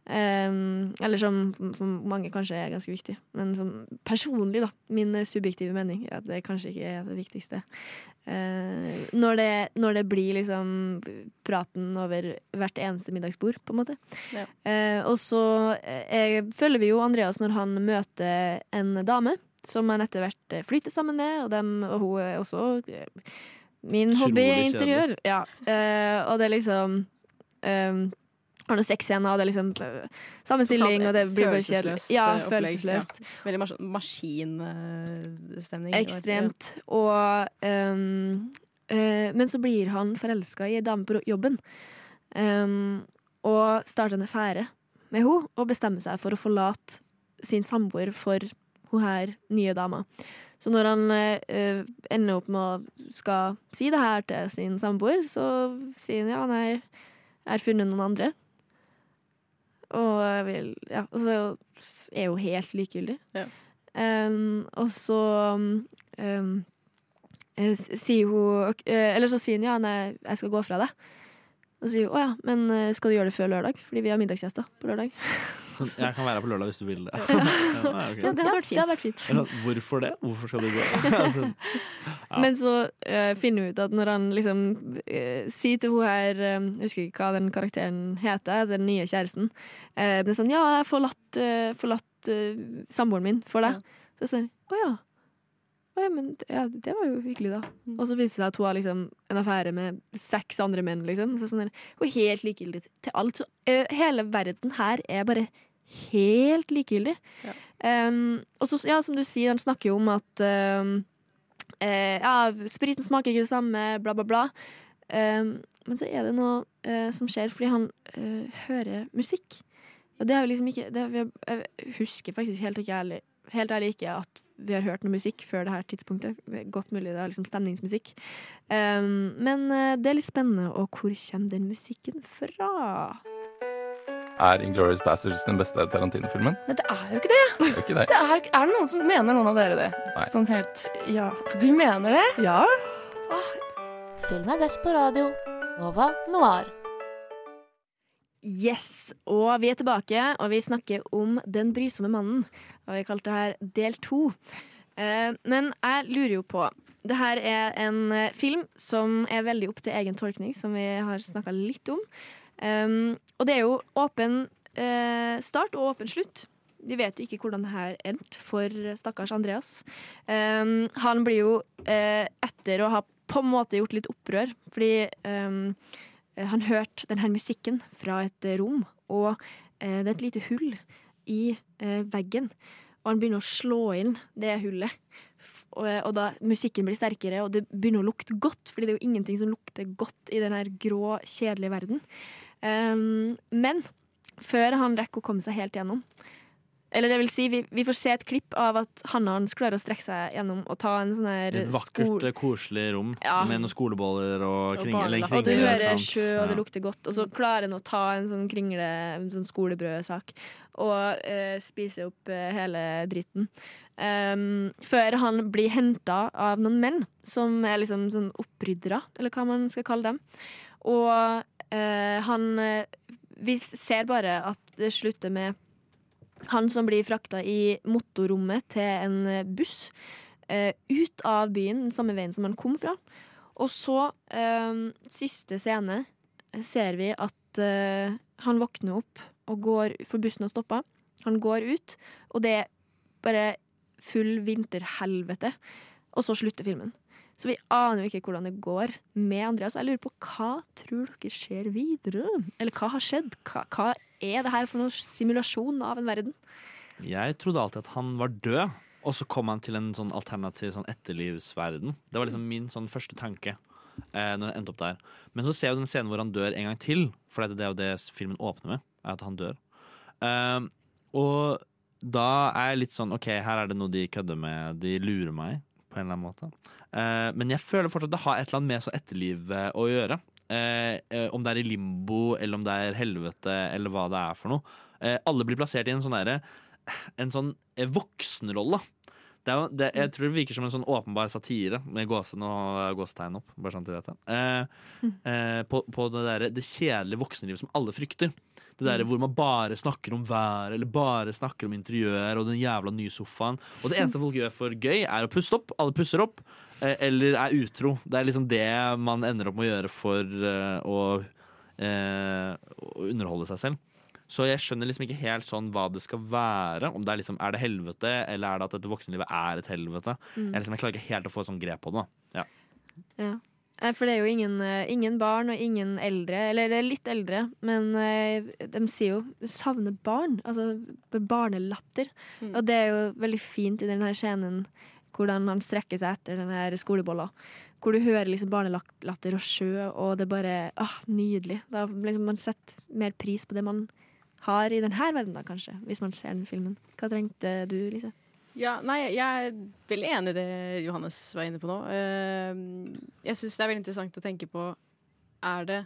Um, eller som for mange kanskje er ganske viktig. Men som personlig, da, min subjektive mening er at det kanskje ikke er det viktigste. Uh, når, det, når det blir liksom praten over hvert eneste middagsbord, på en måte. Ja. Uh, og så uh, følger vi jo Andreas når han møter en dame som han etter hvert flytter sammen med, og, dem, og hun er også uh, min hobby i interiør. Ja. Uh, og det er liksom um, har noen sexscener, og det er liksom uh, samme stilling, og det blir bare kjedelig. Ja, følelsesløst. Ja. Veldig mas- maskinstemning. Ekstremt. Og, um, uh, men så blir han forelsket i en dame på jobben, um, og starter en affære med henne, og bestemmer seg for å forlate sin samboer for hun her nye dama. Så når han uh, ender opp med å skal si det her til sin samboer, så sier han ja, nei, jeg har funnet noen andre. Og, jeg vil, ja, og så er hun helt likegyldig. Ja. Um, og så um, sier hun uh, Eller så sier hun ja, nei, jeg skal gå fra deg. Og så sier hun å ja, men skal du gjøre det før lørdag? Fordi vi har middagsgjester på lørdag. Så jeg kan være her på lørdag hvis du vil det. Ja, ja, okay. Ja, det hadde vært fint. Det hadde vært fint. Eller, hvorfor det? Hvorfor skal du gå? Ja. Men så uh, finner vi ut at når han liksom uh, sier til hun her um, jeg husker ikke hva den karakteren heter, den nye kjæresten, uh, men sånn, ja, jeg har forlatt, uh, forlatt uh, samboeren min for deg. Ja. Så sier han, å ja. Å ja, men ja, det var jo hyggelig da. Mm. Og så viser det seg at hun har liksom en affære med seks andre menn, liksom. Så sånn der, hun er helt likegyldig til alt. Så uh, hele verden her er bare helt likegyldig. Ja. Um, og så, ja, som du sier, han snakker jo om at um, uh, ja, spriten smaker ikke det samme, bla bla bla. Um, men så er det noe uh, som skjer, fordi han uh, hører musikk. Og det er jo liksom ikke det, jeg husker faktisk helt ikke ærlig Helt ærlig ikke at vi har hørt noe musikk før det her tidspunktet. Det er godt mulig det er liksom stemningsmusikk. Um, men uh, det er litt spennende, og hvor kommer den musikken fra? Er Inglourious Basterds den beste Tarantino-filmen? Nei, det er jo ikke det. Det er, ikke det. Det er, er det noen som mener noen av dere det? Nei. Sånn helt, ja. Du mener det? Ja. Åh. Film er best på radio. Nova Noir. Yes, og vi er tilbake, og vi snakker om Den brysomme mannen. Og vi har kalt det her del to. Eh, men jeg lurer jo på, det her er en eh, film som er veldig opp til egen tolkning, som vi har snakket litt om. Um, og det er jo åpen eh, start og åpen slutt. Vi vet jo ikke hvordan det her endte for stakkars Andreas. Um, han blir jo, eh, etter å ha på en måte gjort litt opprør, fordi um, han hørte denne musikken fra et rom, og eh, det er et lite hull i eh, veggen, og han begynner å slå inn det hullet, og, og da musikken blir sterkere, og det begynner å lukte godt, fordi det er jo ingenting som lukter godt i denne grå, kjedelige verden. Um, men før han rekker å komme seg helt gjennom, Eller det vil si, vi, vi får se et klipp av at Hanna hans klarer å strekke seg gjennom og ta en sånn her Et vakkert, koselig rom ja. med noen skoleboller og, kring, eller og du kringler. hører sjø, og det lukter godt. Og så klarer han å ta en sånn kringle, en sånn skolebrødsak og uh, spise opp uh, hele dritten. Um, før han blir hentet av noen menn som er liksom sånn oppryddere, eller hva man skal kalle dem. Og uh, han uh, vi ser bare at det slutter med han som blir frakta i motorrommet til en buss uh, ut av byen, den samme veien som han kom fra. Og så, uh, siste scene, ser vi at uh, han våkner opp og går, for bussen har stoppet. Han går ut, og det er bare full vinterhelvete. Og så slutter filmen. Så vi aner jo ikke hvordan det går med Andreas. Jeg lurer på, hva tror dere skjer videre? Eller hva har skjedd? Hva, hva er det her for noen simulasjon av en verden? Jeg trodde alltid at han var død, og så kom han til en sånn alternativ sånn etterlivsverden. Det var liksom min sånn første tanke eh, når jeg endte opp der. Men så ser jeg den scenen hvor han dør en gang til, for det er jo det filmen åpner med, er at han dør. Uh, og da er jeg litt sånn, ok, her er det noe de kødder med, de lurer meg på en eller annen måte. Uh, men jeg føler fortsatt at det har et eller annet med så etterlivet å gjøre. Uh, uh, om det er i limbo, eller om det er helvete, eller hva det er for noe. Uh, alle blir plassert i en sånn derre en sånn uh, voksenrolle. Det er, det, jeg tror det virker som en sånn åpenbar satire med gåsen og gåsetegn opp, bare sånn at du vet det. Uh, uh, på, på det, der, det kjedelige voksenlivet som alle frykter. Det der hvor man bare snakker om været, eller bare snakker om interiør og den jævla nye sofaen. Og det eneste folk gjør for gøy, er å puste opp. Alle pusser opp. Eh, eller er utro. Det er liksom det man ender opp med å gjøre for eh, å, eh, å underholde seg selv. Så jeg skjønner liksom ikke helt sånn hva det skal være. Om det er liksom, er det helvete, eller er det at dette voksenlivet er et helvete? Mm. Jeg, liksom, jeg klarer ikke helt å få et sånt grep på det. Ja. Ja. For det er jo ingen, ingen barn og ingen eldre, eller det er litt eldre, men de sier jo savner barn, altså barnelatter. Mm. Og det er jo veldig fint i denne scenen hvordan han strekker seg etter denne skolebolla, hvor du hører liksom barnelatter og sjø, og det er bare ah, nydelig. Da liksom man setter mer pris på det man har i denne verden da, kanskje, hvis man ser den filmen. Hva trengte du, Lise? Ja, nei, jeg er veldig enig i det Johannes var inne på nå. Jeg synes det er veldig interessant å tenke på, er det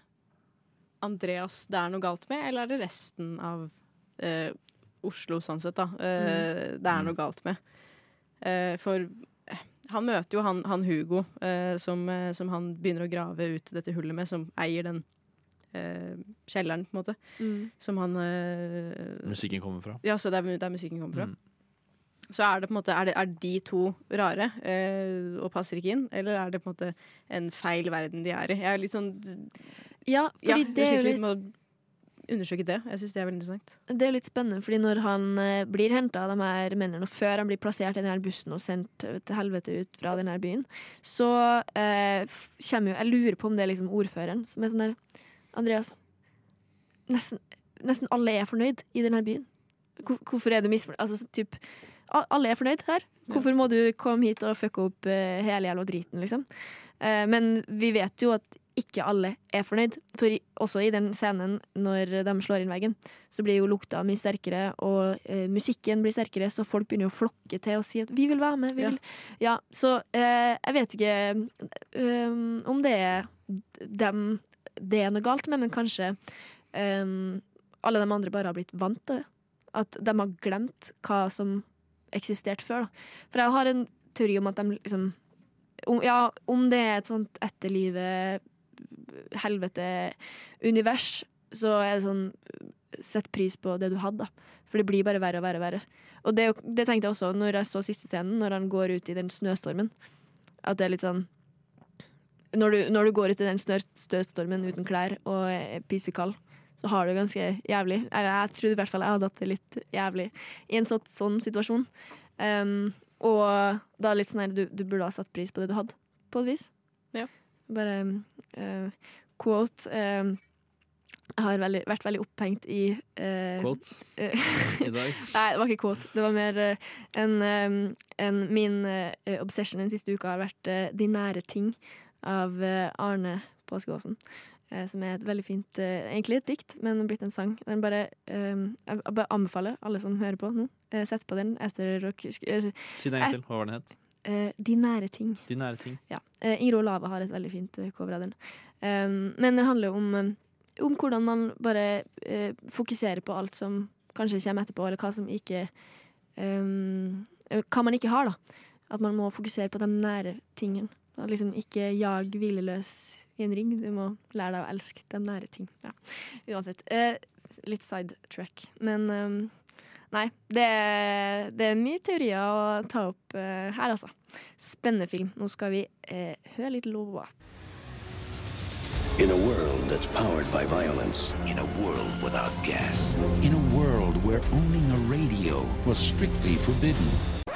Andreas det er noe galt med, eller er det resten av uh, Oslo sånn sett da, uh, mm. det er noe galt med? Uh, for han møter jo han, han Hugo, uh, som, uh, som han begynner å grave ut dette hullet med, som eier den uh, kjelleren, på en måte. Mm. Som han... Uh, musikken kommer fra. Ja, så det er der musikken kommer fra. Mm. Så er det på en måte, er, det, er de to rare eh, og passer ikke inn, eller er det på en måte en feil verden de er i? Jeg er litt sånn Ja, fordi ja, det er jo litt med å undersøke det. Jeg synes det er veldig interessant. Det er litt spennende, fordi når han eh, blir hentet av de her mennene, og før han blir plassert i denne bussen og sendt til helvete ut fra denne byen, så eh, kommer jo, jeg lurer på om det er liksom ordføreren, som er sånn der, Andreas, nesten, nesten alle er fornøyd i denne byen. Hvor, hvorfor er du misfornøyd? Altså, typ alle er fornøyd her. Hvorfor må du komme hit og fucke opp uh, hele jævla driten, liksom? Uh, men vi vet jo at ikke alle er fornøyd. For i, også i den scenen når de slår inn veggen, så blir jo lukta mye sterkere, og uh, musikken blir sterkere, så folk begynner å flokke til og si at vi vil være med. Vi vil. Ja. Ja, så uh, jeg vet ikke um, om det er dem det er noe galt med, men kanskje um, alle de andre bare har blitt vant til det. At de har glemt hva som eksistert før, da. For jeg har en teori om at de liksom om, ja, om det er et sånt etterlive helvete univers, så er det sånn sett pris på det du hadde, da. For det blir bare verre og verre og verre. Og det, det tenkte jeg også når jeg så siste scenen, når han går ut i den snøstormen, at det er litt sånn når du, når du går ut i den snøstormen uten klær og er pissekald, så har du ganske jævlig. Jeg, jeg trodde i hvert fall jeg hadde hatt det litt jævlig i en sånn, sånn situasjon. Um, og da litt sånn her, du, du burde ha satt pris på det du hadde, på et vis. Ja. Bare uh, quote. Um, jeg har veldig, vært veldig opphengt i uh, Quotes i dag? Nei, det var ikke quote. Det var mer uh, en, um, en min uh, obsession den siste uka har vært uh, De nære ting av uh, Arne Påskeåsen. eh, som er et veldig fint, eh, egentlig et dikt, men blitt en sang. Den bare, eh, jeg bare anbefaler alle som hører på nå, eh, sett på den etter dere eh, Si det en gang til, hva var den het? eh, De nære ting. De nære ting. Ja. Eh, Ingrid Olava har et veldig fint eh, cover av den. Um, men den handler om, um, om hvordan man bare eh, fokuserer på alt som kanskje kommer etterpå, eller hva som ikke um, hva man ikke har, da. At man må fokusere på de nære tingene. Og liksom ikke jag hvileløs i en ring. Du må lære deg å elske de nære ting. Ja. Uansett. Eh, litt sidetrack. Men um, nei, det er, det er mye teorier å ta opp uh, her, altså. Spennende film. Nå skal vi uh, høre litt låt. In a world that's powered by violence. In a world without gas. In a world where owning a radio was strictly forbidden.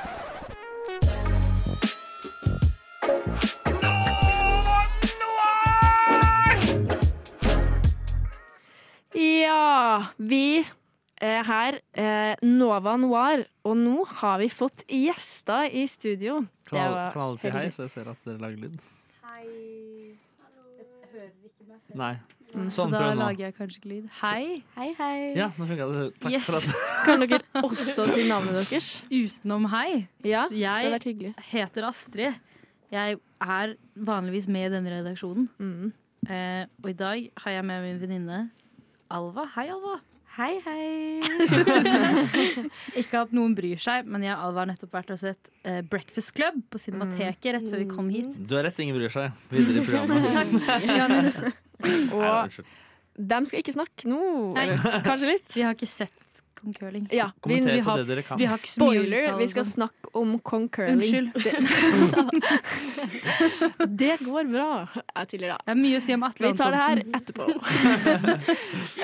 Ja, vi er her, eh, Nova Noir, og nå har vi fått gjester i studio. Kan alle, kan alle si hei, så jeg ser at dere lager lyd? Hei. Jeg hører ikke meg selv. Nei. Mm, Sånn, så da prøv nå. lager jeg kanskje ikke lyd. Hei. Hei, hei. Ja, nå funker det. Takk Yes. for at Kan dere også si navnet deres? Utenom hei. Ja, Så det har jeg vært hyggelig. heter Astrid. Jeg er vanligvis med i denne redaksjonen. Mm. Eh, og i dag har jeg med min venninne Alva. Hei, Alva. Hei, hei. Ikke at noen bryr seg, men jeg og Alva har nettopp vært og sett eh, Breakfast Club på Cinemateket rett før vi kom hit. Du har rett, ingen bryr seg. Videre i programmet. Takk, Johannes. Og Nei, unnskyld. de skal ikke snakke nå. Nei. Eller kanskje litt. Vi har ikke sett Kong Curling. Ja, vi, Kommenser vi på har, det dere kan. vi har ikke så mye å spoiler, uttale vi skal sånn. snakke om Kong Curling. Unnskyld. Det, det går bra. Jeg tilgir da. Det er mye å si om Atle Vi tar det her Antonsen. etterpå.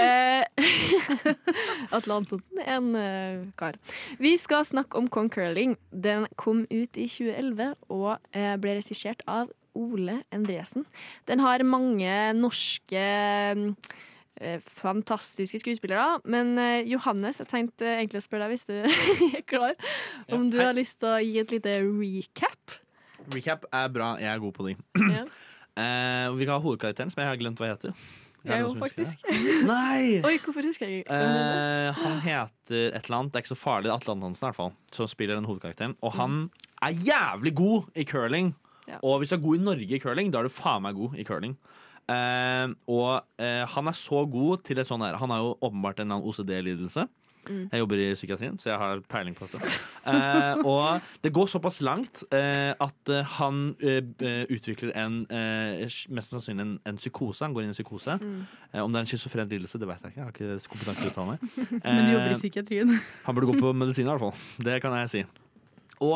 Eh, Atle Antonsen er en uh, kar. Vi skal snakke om Kong Curling. Den kom ut i tjue elleve og uh, ble regissert av Ole Endresen. Den har mange norske um, fantastiske skuespillere. Men uh, Johannes, jeg tenkte egentlig å spørre deg hvis du er klar, om Ja, du hei. har lyst til å gi et lite recap. Recap er bra, jeg er god på de. Ja. Eh, vi kan ha hovedkarakteren, som jeg har glemt hva heter. Er det Jeg noen òg, som husker det? faktisk. Nei! Oi, hvorfor husker jeg ikke? Eh, han heter et eller annet. Det er ikke så farlig. Atle Antonsen i hvert fall, som spiller den hovedkarakteren. Og han er jævlig god i curling. Ja. Og hvis du er god i Norge i curling, da er du faen meg god i curling. Eh, og eh, han er så god til et sånt her. Han har jo åpenbart en eller annen O C D-lidelse. Mm. Jeg jobber i psykiatrien, så jeg har peiling på dette. Eh, og det går såpass langt eh, at eh, han eh, utvikler en eh, mest sannsynlig en, en psykose. Han går inn i en psykose. Mm. Eh, om det er en schizofren lidelse, det vet jeg ikke. Jeg har ikke kompetanse til å uttale meg. Men du jobber i Eh, psykiatrien. han burde gå på medisin i hvert fall. Det kan jeg si. Og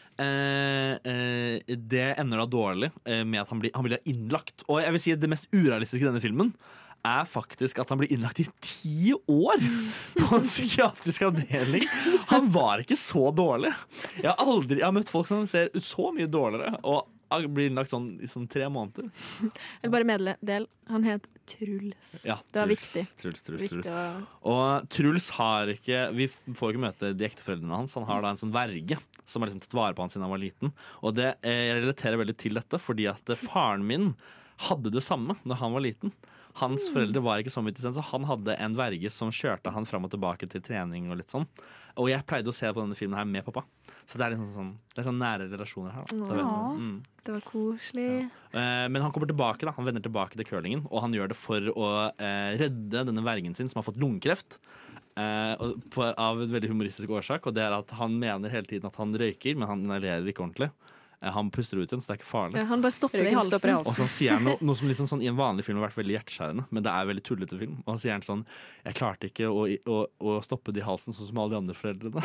eh, eh, det ender da dårlig eh, med at han blir, han blir innlagt. Og jeg vil si at det mest urealistiske i denne filmen er faktisk at han blir innlagt i ti år på en psykiatrisk avdeling. Han var ikke så dårlig. Jeg har aldri jeg har møtt folk som ser ut så mye dårligere, og han blir innlagt sånn i sånn tre måneder. Eller bare meddel. Han het Truls. Ja, Det var Truls, viktig. Truls, Truls, Viktig Truls. å- Og Truls har ikke Vi får ikke møte de ekteforeldrene hans. Han har da en sånn verge som har liksom tatt vare på han siden han var liten. Og det, eh, jeg relaterer veldig til dette, fordi at eh, faren min hadde det samme da han var liten. Hans foreldre var ikke så mye til stede, så han hadde en verge som kjørte han fram og tilbake til trening og litt sånn. Og jeg pleide å se på denne filmen her med pappa. Så det er liksom sånn, det er sånn nære relasjoner her. Da. Da vet Åh. du. Mm. Det var koselig. Eh, Men han kommer tilbake da, han vender tilbake til curlingen, og han gjør det for å eh, redde denne vergen sin som har fått lungekreft. Eh, og på, av en veldig humoristisk årsak, og det er at han mener hele tiden at han røyker, men han inhalerer ikke ordentlig. Eh, han puster ut igjen, så det er ikke farlig. Ja, han bare stopper det i Røyken halsen. stopper i halsen. Og så sier han noe, noe som liksom sånn, i en vanlig film har vært veldig hjerteskjærende, men det er veldig tullete film. Og han sier han sånn: jeg klarte ikke å, å, å stoppe det i halsen sånn som alle de andre foreldrene.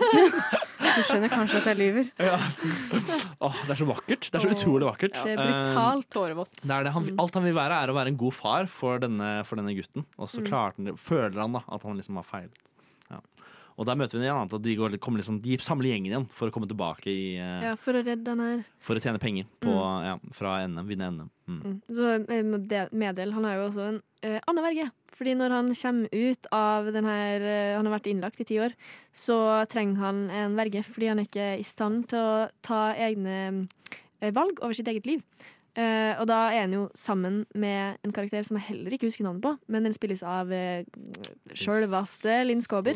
Du skjønner kanskje at jeg lyver. Ja. Åh, det er så vakkert. Det er så utrolig vakkert. Det er Eh, brutalt tårevått. Det er det. Han, alt han vil være, er å være en god far for denne, for denne gutten. Og så Mm. klarte han, det- føler han da at han liksom har feilet. Ja. Og der møter vi igjen at de, går, kommer liksom, de samler gjengen igjen for å komme tilbake i, eh, Ja, for å redde han her. for å tjene penger på, ja, fra N M, vinne N M. Mm. Mm. Så eh, må de- Meddel, han har jo også en eh, annen verge. Fordi når han kommer ut av den her eh, Han har vært innlagt i ti år, så trenger han en verge fordi han er ikke i stand til å ta egne eh, valg over sitt eget liv. Uh, og da er han jo sammen med en karakter som jeg heller ikke husker navnet på, men den spilles av uh, selveste Linn Skåber.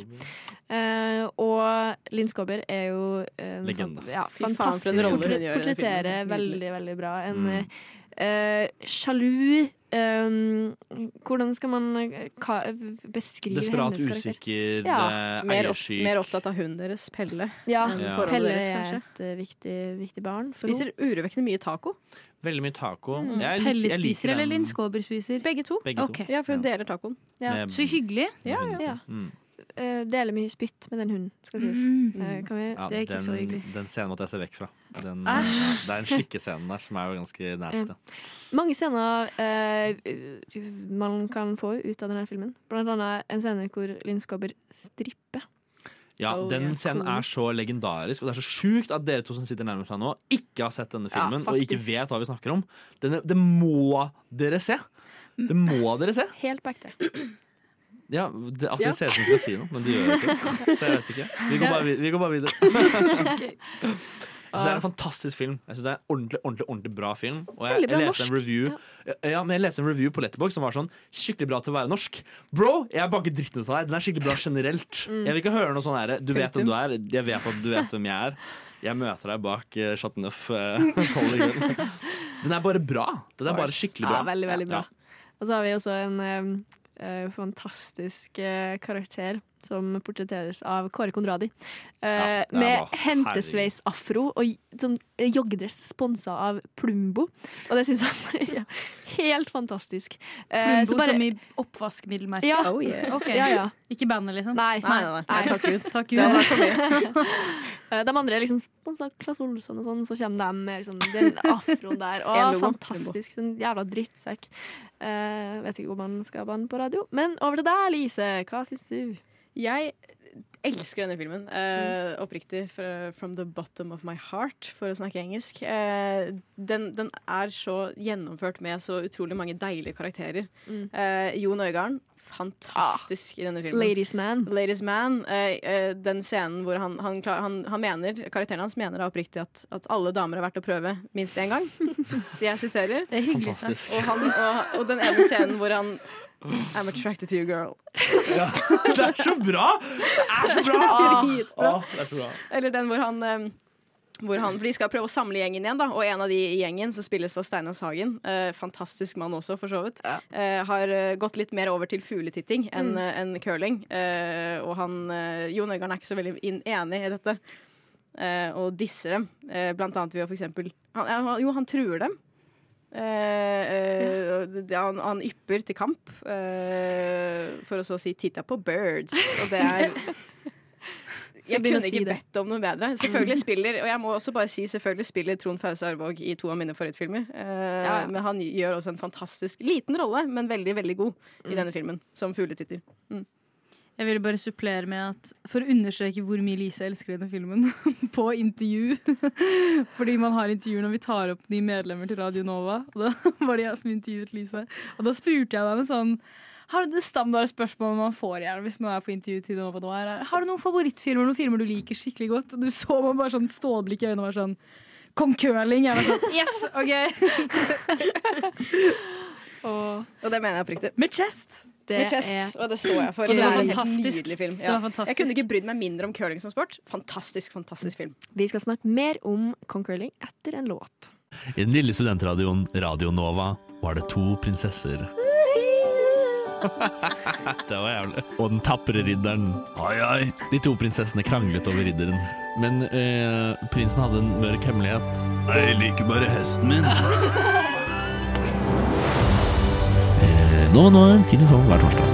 Uh, og Linn Skåber er jo en legende. Fan, ja, Fy faen, for en fantastisk rolle hun portre- gjør i den portretterer filmen. veldig, veldig bra. En Mm. uh, sjalu um, hvordan skal man ka- beskrive Desperat, hennes karakter? usikker, Ja. eh, Mer, opp, eiersyk. mer opptatt av hunden deres, Pelle. Ja, enn Ja. forholdet Pelle deres, er kanskje. et uh, viktig, viktig barn. For Spiser urovekkende mye taco. Veldig mye taco. Mm. Jeg, lik- Pelle jeg liker spiser, eller den. Linn Skåber spiser? Begge to. Begge to. Ok. Ja, for hun deler tacoen. Ja. Med- Så hyggelig. Ja, med hunden ja. sin. Mm. Uh, deler mye spytt med den hunden, skal sies. Mm. Uh, kan vi Ja, Det er ikke den, så hyggelig. Den scenen måtte jeg se vekk fra. Den, Æsj. det er en slikkescene der som er jo ganske nasty. Mange scener eh, man kan få ut av denne filmen. Blant annet en scene hvor Linn Skåber stripper. Ja, Oh, den ja. scenen er så legendarisk, og det er så sjukt at dere to som sitter nærmest meg nå, ikke har sett denne Ja, filmen og ikke faktisk. vet hva vi snakker om. Den, det må dere se! Det må dere se! Helt på ekte. Ja, det, altså, Ja. det ser ut som vi skal si noe, men det gjør det ikke. Så jeg vet ikke. Vi går bare, vid- vi går bare videre. Så det er en fantastisk film. Jeg synes det er en ordentlig, ordentlig, ordentlig bra film. Og jeg, Veldig bra jeg leste en norsk. review ja. Ja, men jeg leste en review på Letterboxd som var sånn skikkelig bra til å være norsk. Bro, jeg er bare ikke dritten ut av deg. Den er skikkelig bra generelt. Jeg vil ikke høre noe sånn her. Du vet hvem du er. Jeg vet at du vet hvem jeg er. Jeg møter deg bak uh, Chateau Neuf uh, tolv i kveld. Den er bare bra. Den er bare skikkelig bra. Ja, veldig, veldig bra. Ja. Og så har vi også en eh, eh, fantastisk eh, karakter som portretteres av Kåre Konradi. Eh, Ja, det er med bra. hentesveis-afro og sånn eh, joggedress sponsa av Plumbo. Og det syns jeg er helt fantastisk. Eh, Plumbo så bare- som i oppvaskmiddelmerket? Ja. Oh, yeah. Ok. Ja, ja. Ikke bandet, liksom? Nei, Nei, nei, nei. Takk Gud. Takk Det Gud. var for mye. Eh, De andre er liksom sponsa Claes Olsson og sånn, så kommer de med liksom, den afroen der. Å, En logo. fantastisk. Sånn jævla drittsekk. Eh, vet ikke om man skal ha bann på radio. Men over til deg, Lise. Hva syns du? Jeg elsker denne filmen. Uh, oppriktig. fra- From the bottom of my heart, for å snakke engelsk. Eh, den, den er så gjennomført med så utrolig mange deilige karakterer. Mm. Eh, Jon Øigarden, fantastisk i denne filmen. Ladies Man. Ladies Man, eh, eh, den scenen hvor han, han, klar, han, han mener, karakteren hans mener da oppriktig at, at alle damer har vært å prøve minst én gang. Så jeg siterer. Det er hyggelig sagt. Fantastisk. Og, han, og, og den ene scenen hvor han I'm attracted to you, girl. Ja, det er så bra! Det er så bra! Dritbra. Åh, det er så bra. Eller den hvor han, eh, hvor han For de skal prøve å samle gjengen igjen, da. Og en av de i gjengen som spilles av Steinar Sagen, eh, fantastisk mann også, for så vidt, eh, har eh, gått litt mer over til fugletitting enn Mm. eh, enn curling. Eh, og han eh, Jon Øigarden er ikke så veldig inn, enig i dette. Eh, og disser dem. Eh, blant annet ved å for eksempel han, ja, han- Jo, han truer dem. Eh, eh, det- han, han ypper til kamp, eh, for å så si 'titta på birds'. Og det er Jeg begynne å kunne si ikke det. bedt om noe bedre. Selvfølgelig spiller Og jeg må også bare si selvfølgelig spiller Trond Fause Arvåg i to av mine favorittfilmer. Eh, Ja. Men han gjør også en fantastisk liten rolle, men veldig veldig god i Mm. denne filmen. Som fugletitter. Mm. Jeg ville bare supplere med at for å understreke hvor mye Lise elsker denne filmen, på intervju, fordi man har intervjuer når vi tar opp nye medlemmer til Radio Nova, og da var det jeg som intervjuet Lise, og da spurte jeg henne sånn, har du det standard spørsmålet man får igjen hvis man er på intervju til Nova nå er, har du noen favorittfilmer, noen filmer du liker skikkelig godt? Og du så meg bare sånn stålblikk i øynene og var sånn, Kong Curling, jeg var sånn, yes, ok. og, og det mener jeg oppriktig. Med Chest. Det Med Chest, er- og det står jeg for. Og Det det er var en helt fantastisk. nydelig film. Det Ja. var fantastisk. Jeg kunne ikke brydd meg mindre om curling som sport. Fantastisk, fantastisk film. Vi skal snakke mer om Kong Curling etter en låt. I den lille studentradioen Radio Nova var det to prinsesser. Det var jævlig. Og den tappere ridderen. Ai, ai. De to prinsessene kranglet over ridderen. Men eh, prinsen hadde en mørk hemmelighet. Jeg liker bare hesten min. eh, nå, nå, ti til tolv hver torsdag.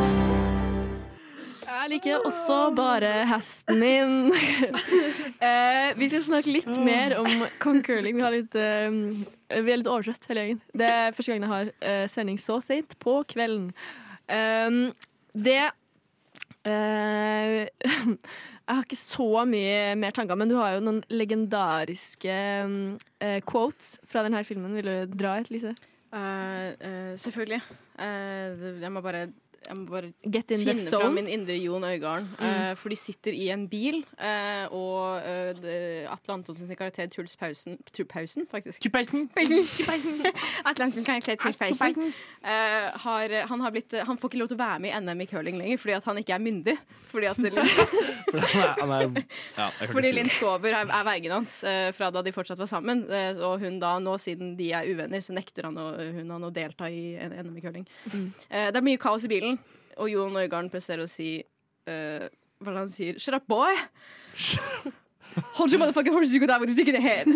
Jeg liker også bare hesten min. eh, vi skal snakke litt mer om Kong Curling. Vi, har litt, eh, vi er litt overtrøtt hele gjengen. Det er første gang jeg har eh, sending så sent på kvelden. Um, det eh, Jeg har ikke så mye mer tanker, men du har jo noen legendariske eh, quotes fra denne filmen. Vil du dra et, Lise? Eh, eh, selvfølgelig. Eh, det- jeg må bare Jeg må bare Get in the finne zone. fram min indre Jon Øigarden. Mm. Eh, for de sitter i en bil, eh, og eh, det- Atle Antonsen sin karakter Truls Pausen, Tru- Pausen faktisk. Pausen. Atle Antonsen karakter Truls Pausen. Eh, har, han, har blitt, han får ikke lov til å være med i N M i curling lenger fordi at han ikke er myndig. Fordi at det Fordi han er, han er ja, jeg kan Fordi ikke si Linn det. Skåber er, er vergen hans eh, fra da de fortsatt var sammen. Eh, og hun da, nå siden de er uvenner, så nekter han å, hun han å delta i N M i curling. Mm. Eh, det er mye kaos i bilen, og Jon Øigarden presterer å si eh, hva er det han sier? Shut up, boy! Hold your motherfucking horses, you go down with your dick in the head!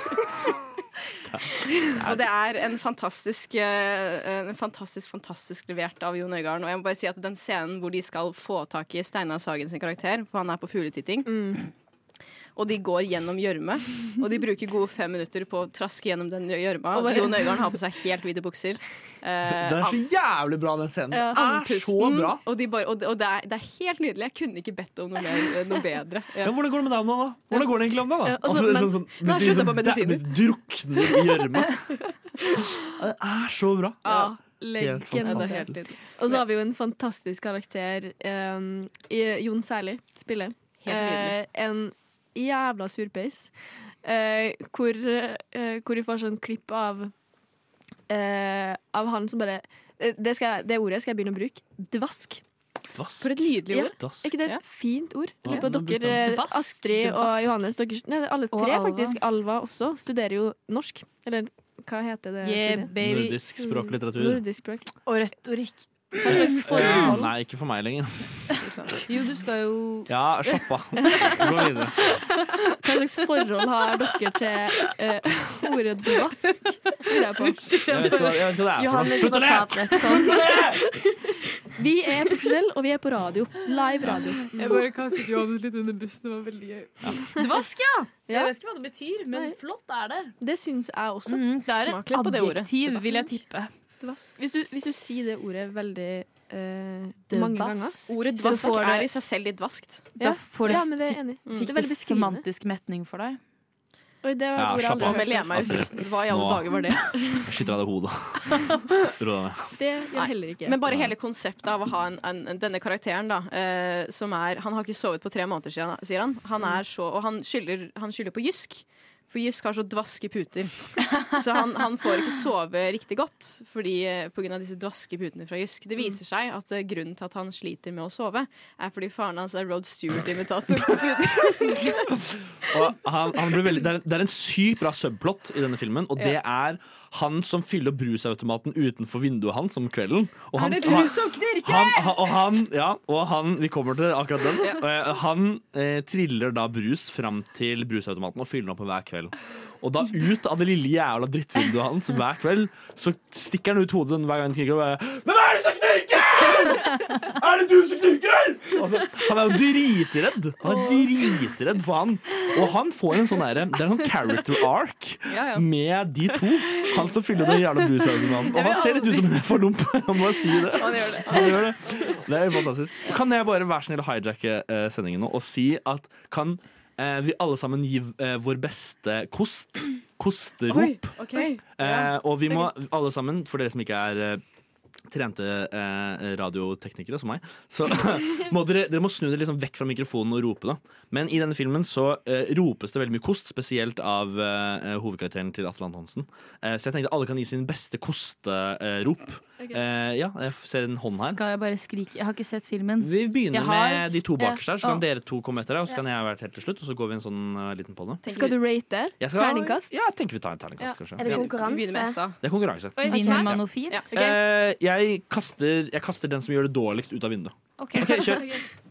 Og det er en fantastisk, eh, en fantastisk, fantastisk levert av Jon Øigarden. Og jeg må bare si at den scenen hvor de skal få tak i Steinar Sagen sin karakter, for han er på fugletitting, og de går gjennom gjørme, og de bruker gode fem minutter på å traske gjennom den gjørma. Og bare- Jon Øigarden har på seg helt hvite bukser. Eh, Det er så jævlig bra, den scenen. ja. Det er så bra. Og, de bare, og, det, og det, er, det er helt nydelig. Jeg kunne ikke bedt om noe, mer, noe bedre. Ja, hvordan går det med deg om dagen, da? Hvordan går det egentlig om deg, da? Ja, og så- Altså, mens- sånn, sånn, Nå har jeg hvis de sluttet på sånn- medisiner. det- drukner i gjørma. Det er så bra. Ja, Helt legend. fantastisk. helt nydelig. Og så har vi jo en fantastisk karakter um, i Jon Særlig spiller. Helt nydelig. Eh, en jævla surpeis. Eh, hvor, eh, hvor vi får sånn klipp av eh, av han som bare eh, det, skal, jeg- det ordet skal jeg begynne å bruke. Dvask. Dvask. For et nydelig Ja. ord. Dvask. Er ikke det et Ja. fint ord? Jeg Ja, lurer på nå bruker dere, han eh, dvask. Astrid og Dvask. Johannes, dere, nei, alle Og tre Alva. faktisk, Alva også, studerer jo norsk. Eller hva heter det? Yeah, studiet? baby. Nordisk språk og litteratur. Nordisk språk. Og retorikk. Hva slags Ja, forhold? nei, ikke for meg lenger. Jo, du skal jo Ja, shoppa. Gå videre. Hva slags forhold har dere til eh, ordet dvask? Lurer jeg på. Jeg vet ikke hva, jeg vet ikke hva det er for noe. Johannes Slutt å må le! ta opp rett hånd. Vi er profesjonelle, og vi er på radio. Live radio. Jeg bare kastet Johannes litt under bussen. Det var veldig gøy. Dvask, ja! Jeg Ja. vet ikke hva det betyr, men Nei. flott er det. Det syns jeg også. Mm, det er et Smak litt på det ordet. adjektiv, Dvask. vil jeg tippe. Dvask. Hvis, du, hvis du sier det ordet veldig eh, mange ganger Ordet Så dvask får det- er i seg selv litt vaskt. Da får det ja, men det er enig. Fikk Det er det veldig beskrivende. semantisk metning for deg? Oi, det var Ja, et ord jeg slapp aldri av. Nå har melder jeg hørt. meg ut. Hva i alle Nå- dager var det? Jeg skyter av deg hodet. Ro deg ned. Det gjør heller ikke. Men bare hele konseptet av å ha en, en, en, denne karakteren, da, eh, som er Han har ikke sovet på tre måneder siden, sier han. Han er så, og han skylder, han skylder på Jysk. For Jysk har så dvaske puter. Så han, han får ikke sove riktig godt fordi, eh, på grunn av disse dvaske putene fra Jysk. Det viser seg at eh, grunnen til at han sliter med å sove, er fordi faren hans er Rod Stewart-imitator. Og han, han blir veldig, det, er, det er en sykt bra subplot i denne filmen, og det er han som fyller brusautomaten utenfor vinduet hans om kvelden. Og han, Er det du som knirker?! Han, han, og han, ja, og han, vi kommer til akkurat den. Eh, Han eh, triller da brus fram til brusautomaten og fyller den opp hver kveld. Og da ut av det lille jævla drittvinduet hans hver kveld, så stikker han ut hodet hver gang han knirker og bare Hvem er det som knirker?! Er det du som knirker?! Altså, han er jo dritredd. Han er dritredd for han. Og han får en sånn derre Det er en sånn character arc Ja, ja. med de to. Han som fyller den jævla brusautomaten. Og han ser litt ut som en forlump. Han må si det. Han gjør det. Han gjør det. Det er fantastisk. Kan jeg bare være snill å hijacke eh, sendingen nå og si at kan eh, vi alle sammen gi eh, vår beste kost kosterop? Oi, ok. Eh, og vi må alle sammen, for dere som ikke er eh, trente eh, radioteknikere som meg, så må dere, dere må snu dere liksom vekk fra mikrofonen og rope. Da. Men i denne filmen så eh, ropes det veldig mye kost, spesielt av eh, hovedkarakteren til Atle Antonsen. Eh, så jeg tenkte alle kan gi sin beste kosterop. Ok. Eh, ja, jeg ser en hånd her. Skal jeg bare skrike? Jeg har ikke sett filmen. Vi begynner Jeg har- med de to bakerst her, så kan Ja. dere to komme etter deg, og så kan jeg være helt til slutt, og så går vi en sånn uh, liten på det. Skal du rate? Jeg skal- Terningkast? Ja, jeg tenker vi tar en terningkast, Ja. kanskje. Er det Ja. konkurranse? Vi begynner med S A. Det er konkurranse. Oi, Vinner ok. man noe fint? Ja. Ok. Eh, jeg, kaster, jeg kaster den som gjør det dårligst ut av vinduet. Ok. Ok, kjør.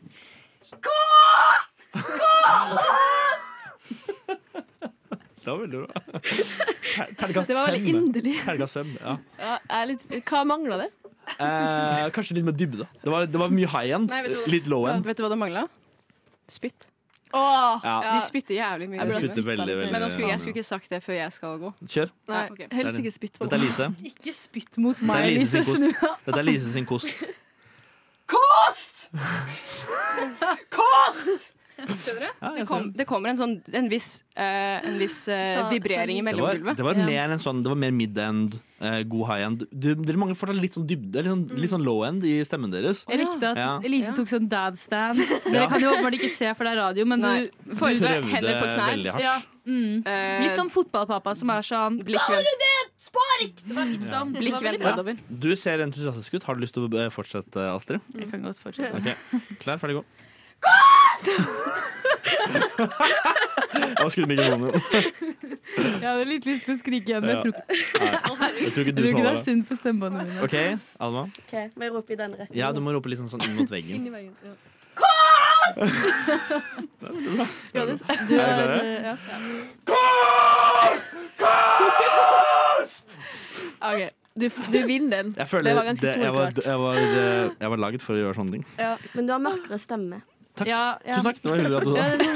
Det var veldig bra. Ter- Terningkast Det var veldig fem. inderlig. Terningkast fem, ja. Ja, jeg er litt, hva mangla det? Eh, kanskje litt mer dybde. Det var, det var mye high end, Nei, vet du hva? litt low end. Vet du hva det mangla? Spytt. Åh, Ja. De spytter jævlig mye. Jeg Jeg ble spytter veldig, veldig Men nå skulle, jeg mye. skulle ikke sagt det før jeg skal gå. Kjør. Nei, Ja, ok. helst ikke spytt på Dette er meg. Lise. Ikke spytt mot Dette er meg, Lise Lise. sin Snu kost. Dette er Lise sin kost. Kost! Kost! Skjønner du? Ja, det, jeg kom, ser. det kommer en sånn en viss, eh, en viss eh, Så- vibrering i Det var, mellomgulvet. det var mer en sånn, det var mer mid-end, eh, god high-end. Du- Dere mangler fortsatt litt sånn dybde, litt sånn, litt sånn low-end i stemmen deres. Jeg likte at Ja. Elise tok sånn dad stand. Dere Ja. kan jo åpenbart ikke se, for det er radio, men Nei, du foreldre, Prøvde hender på knær. veldig hardt. ja, mm. Eh, Litt sånn fotballpappa som er sånn Blikk Kaller vendt. du det spark?! Det var litt sånn det Blikk var vendt veldig bra. nedover. Du ser entusiastisk ut. Har du lyst til å eh, fortsette, Astrid? Jeg kan godt fortsette. Ok, Klar, ferdig, gå. Hva skulle mikrofonen din? Jeg hadde litt lyst til å skrike igjen, men jeg tror, Nei, jeg tror ikke jeg du tror ikke det tåler er det. sunt for stemmebåndene mine. OK, Alma. Ok, må jeg rope i den retningen? Ja, du må rope litt sånn, sånn inn mot veggen. Inn i veien, ja. Ja, det, Du er dere klare? ja. Ok, du, du vinner den. Jeg føler Det var ganske det, jeg, var, solklart. jeg, var, eh, jeg var laget for å gjøre sånne ting. Ja, men du har mørkere stemme. Takk. Ja, ja. Tusen takk. Det var hyggelig at du Ja, sa det.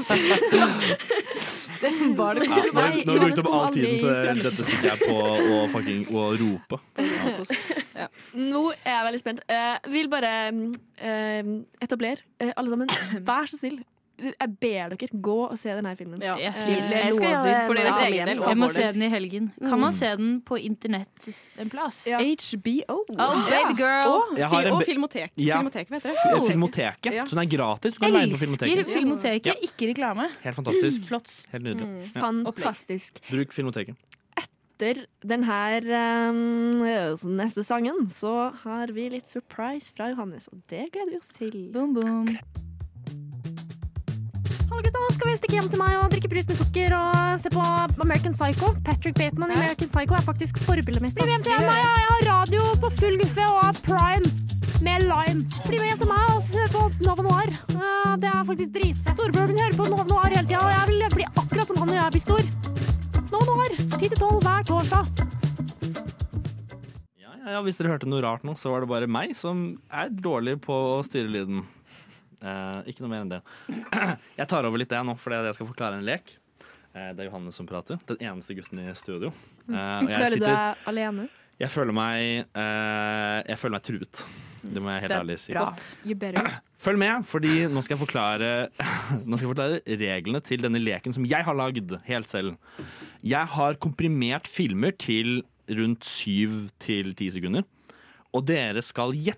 det var det. Ja, nå har Nei, du- nå har du Johannes brukt opp kom all aldri tiden i til stemmen. dette sitter jeg på å fucking å rope. Ja. Nå er jeg veldig spent. Jeg vil bare eh, etablere, eh, alle sammen, vær så snill. Jeg ber dere gå og se denne filmen. Ja. Jeg, Eh, skal, jeg, jeg skal lover. gjøre For deres noe egen hjemme. del. Jeg må vår se del. den i helgen. Kan man se den på internett en plass? Ja. H B O. Oh, baby girl! Og, Jeg har fi en og be- Filmotek. Ja. Filmoteket, vet dere. F- Filmoteket. Ja. Så den er gratis. Du kan Jeg leie den på elsker Filmoteket. Filmoteket, ikke reklame. Helt fantastisk. Flott. Helt nydelig. Mm. Ja. Fantastisk. Bruk Filmoteket. Etter den her eh, neste sangen så har vi litt surprise fra Johannes, og det gleder vi oss til. Boom, boom. Hallo gutta, nå skal vi stikke hjem til meg og drikke brus med sukker og se på American Psycho. Patrick Bateman i American Psycho er faktisk forbildet mitt. Bli med hjem til meg, jeg har radio på full guffe og Prime med Lime. Bli med hjem til meg og se på Nova Noir. Eh, Det er faktisk dritfett. Storebror min hører på Nova Noir hele tida, og jeg vil bli akkurat som han når jeg blir stor. Nova Noir, ti til tolv hver torsdag. Ja, ja, ja, hvis dere hørte noe rart nå, så var det bare meg som er dårlig på å styre lyden. Eh, ikke noe mer enn det. Jeg tar over litt det nå, fordi jeg skal forklare en lek. Eh, det er Johannes som prater. Den eneste gutten i studio. Eh, og jeg, Føler du sitter, deg alene? jeg, føler meg, eh, jeg føler meg truet. Det må jeg helt ærlig si. You better. Følg med, fordi nå skal jeg forklare Nå skal jeg forklare reglene til denne leken som jeg har lagd helt selv. Jeg har komprimert filmer til rundt syv til ti sekunder. Og dere skal gjette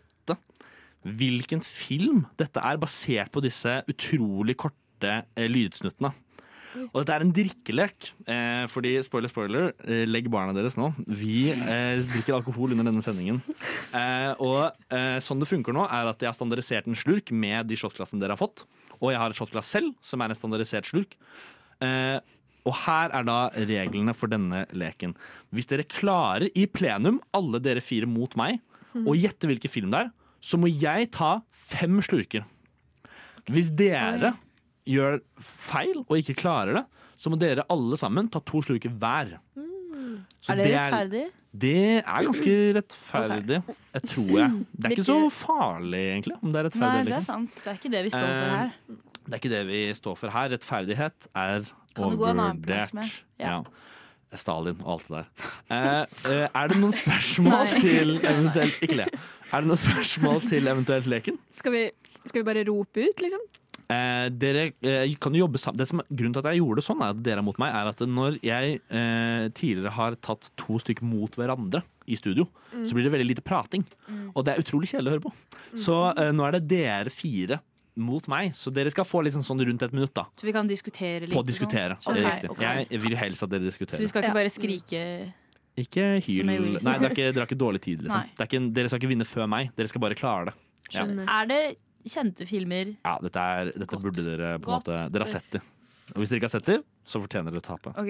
hvilken film dette er, basert på disse utrolig korte eh, lydsnuttene. Og dette er en drikkelek, eh, fordi spoiler, spoiler, eh, legg barna deres nå. Vi eh, drikker alkohol under denne sendingen. Eh, og eh, sånn det funker nå, er at jeg har standardisert en slurk med de shotglassene dere har fått. Og jeg har et shotglass selv, som er en standardisert slurk. Eh, og her er da reglene for denne leken. Hvis dere klarer i plenum, alle dere fire mot meg, å gjette hvilken film det er, så må jeg ta fem slurker. Hvis dere gjør feil og ikke klarer det, så må dere alle sammen ta to slurker hver. Så Er det rettferdig? Det er ganske rettferdig, jeg tror jeg. Det er ikke så farlig, egentlig, om det er rettferdig. Nei, eller det er ikke. sant. Det er ikke det vi står for her. Det er ikke det vi står for her. Rettferdighet er Kan du gå en annen plass med? overvurdert. Ja. Ja. Stalin og alt det der. Eh, eh, er det noen spørsmål Nei. til eventuelt Ikke le. Er det noen spørsmål til eventuelt leken? Skal vi, skal vi bare rope ut, liksom? Eh, dere eh, kan jo jobbe sammen. Det som, grunnen til at jeg gjorde det sånn, er at dere er mot meg, er at når jeg eh, tidligere har tatt to stykker mot hverandre i studio, Mm. så blir det veldig lite prating. Og det er utrolig kjedelig å høre på. Så eh, nå er det dere fire mot meg, så dere skal få liksom sånn rundt et minutt da Så vi kan diskutere litt? på å og sånn? diskutere. Ok, Det er riktig. ok. Jeg vil jo helst at dere Så vi diskuterer. skal ikke Ja. bare skrike? Ikke hyl. Som jeg gjorde i Nei, det er ikke, dere har ikke dårlig tid, liksom. Nei. Det er ikke, dere skal ikke vinne før meg. Dere skal bare klare det. Ja, Er det kjente filmer? ja dette, er, dette burde dere på en Godt. måte Dere har sett det. Og hvis dere ikke har sett det, så fortjener dere å tape. Ok.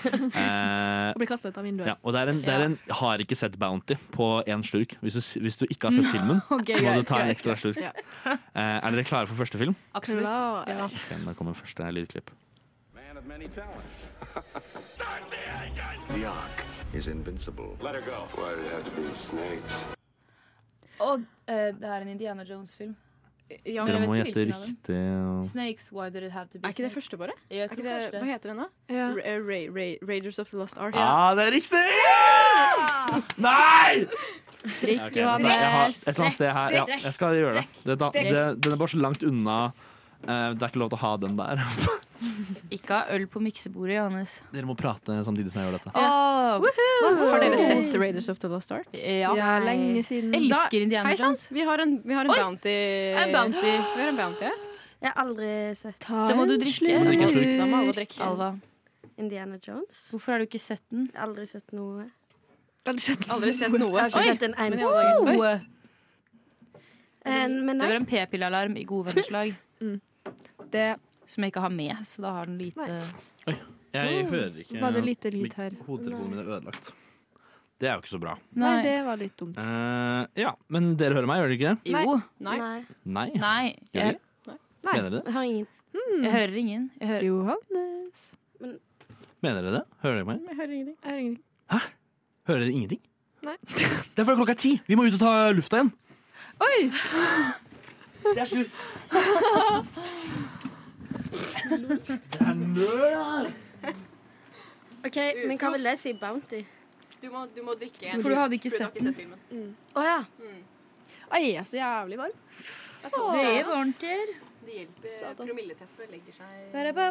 Eh, Og bli kastet ut av vinduet. ja, og det er en, det er en har ikke sett bounty på én slurk. Hvis du, hvis du ikke har sett filmen, Ok, så må du greit, ta en greit, ekstra slurk. Ja. Eh, er dere klare for første film? Absolutt. Klar. Ja. Ok, Da kommer første lydklipp. Man of many talents. The Ark is invincible. Let her go. Why did it have to be snakes? Og eh, det er en Indiana Jones-film. Ja, Dere jeg må vet gjette ikke hvilken av dem. riktig. Snakes, why did it have to be Er ikke det snakes? første, bare? Jeg Er tror ikke det, første. hva heter den, da? Ja. Ra Ra Ra Raiders of the Lost Ark. Ja, det er riktig! Nei! Drikk, Ok, jeg har Johannes. et eller annet sted her. Ja, jeg skal gjøre det. det, da, det den er bare så langt unna Uh, det er ikke lov til å ha den der. Ikke ha øl på miksebordet, Johannes. Dere må prate samtidig som jeg gjør dette. Oh, har dere sett Raiders of the Lost Ark? Ja, ja lenge siden. Elsker Indiana Jones. Vi har en, vi har en Oi, bounty. En bounty. Vi har en bounty. Jeg har aldri sett. Det må du drikke. Må du drikke en slurk? Da må alle drikke. Alva. Indiana Jones. Hvorfor har du ikke sett den? Jeg har aldri sett noe. Aldri sett, aldri sett noe. Jeg har ikke Oi. sett en eneste Oh. gang. En, men Det nei. var en p-pillealarm i gode venners lag. Mm. Det som jeg ikke har med, så da har den lite Oi, jeg Oh, hører ikke. var det lite lyd her? Hodetelefonen min er ødelagt. Det er jo ikke så bra. Nei, det var litt dumt. Uh, ja, men dere hører meg, gjør dere ikke det? Jo. Nei. Nei? Nei. Gjør Jeg, dere? Mener dere det? Jeg har ingen. Hmm. jeg hører ingen. Jeg hører. Johannes. Mener dere det? Hører dere meg? Jeg hører ingenting. Jeg hører ingenting. Hæ? Hører dere ingenting? Nei. Det er fordi klokka er ti! Vi må ut og ta lufta igjen. Oi! Det er slutt. Det er nerd! OK, men hva vil det si? Bounty? Du må, du må drikke. For du hadde ikke For du har sett den. filmen. Mm. Å ja. Oi, jeg er så jævlig varm. Det er varmt her. Det hjelper. Promilleteppet legger seg.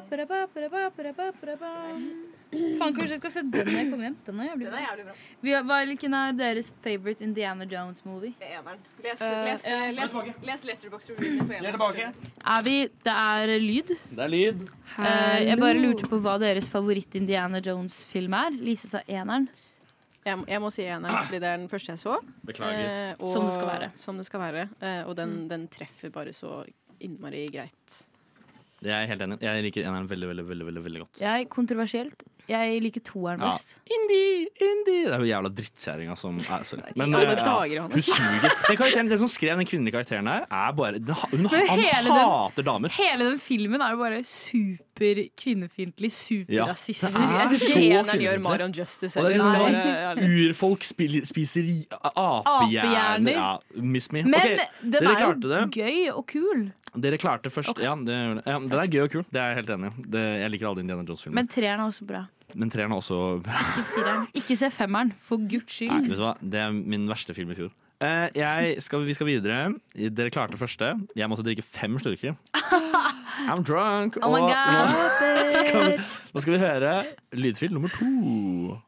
Faen, kanskje jeg skal se den når jeg kommer hjem. Den er jævlig Den bra. er jævlig bra. Vi har- Hva er hvilken er deres favorite Indiana Jones-movie? Det er eneren. Les, Eh, les, ja. les, les Letterboxd-reviewen min på eneren. Er vi Det er lyd. Det er lyd. Eh, jeg bare lurte på hva deres favoritt-Indiana Jones-film er. Lise sa eneren. Jeg, jeg må si eneren, fordi det er den første jeg så. Beklager. Eh, og, Som det skal være. Som det skal være. Eh, og den, den treffer bare så innmari greit. Det er jeg helt enig i. Jeg liker eneren veldig, veldig, veldig, veldig, veldig godt. Jeg kontroversielt. Jeg liker toeren Ja. best. Indie, indie. Det er jo jævla drittkjæringa som er, sorry. Men, alle eh, dager, ja, Johannes. hun suger. Den karakteren, den som skrev den kvinnelige karakteren her, er bare den, ha- hun, Men Han hele den- hater damer. Hele den filmen er jo bare super kvinnefiendtlig, superrasistisk. Ja. Jeg syns Så ikke eneren kvinnefiendtlig. gjør Marion justice. Og det er eller? liksom Nei. sånn, urfolk spil, spiser i- apehjerner. Apehjerner. Ja, miss me. Men Ok, den dere er jo klarte det. gøy og kul. Dere klarte først. Ja, det, ja, den er gøy og kul. Det er jeg helt enig i. Det- Jeg liker alle Indiana Jones-filmer. Men Men, treeren er også bra. treeren er også bra. Ikke fireren. Ikke se femmeren, for guds Nei, skyld. vet du hva? Det er min verste film i fjor. Eh, jeg skal, vi skal videre. Dere klarte første. Jeg måtte drikke fem slurker. I'm drunk. Oh my og God. nå, skal vi, nå skal vi høre lydfil nummer to.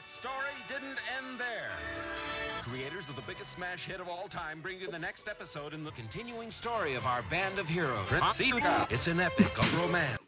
Creators of the biggest smash hit of all time bring you the next episode in the continuing story of our band of heroes. It's an epic of romance.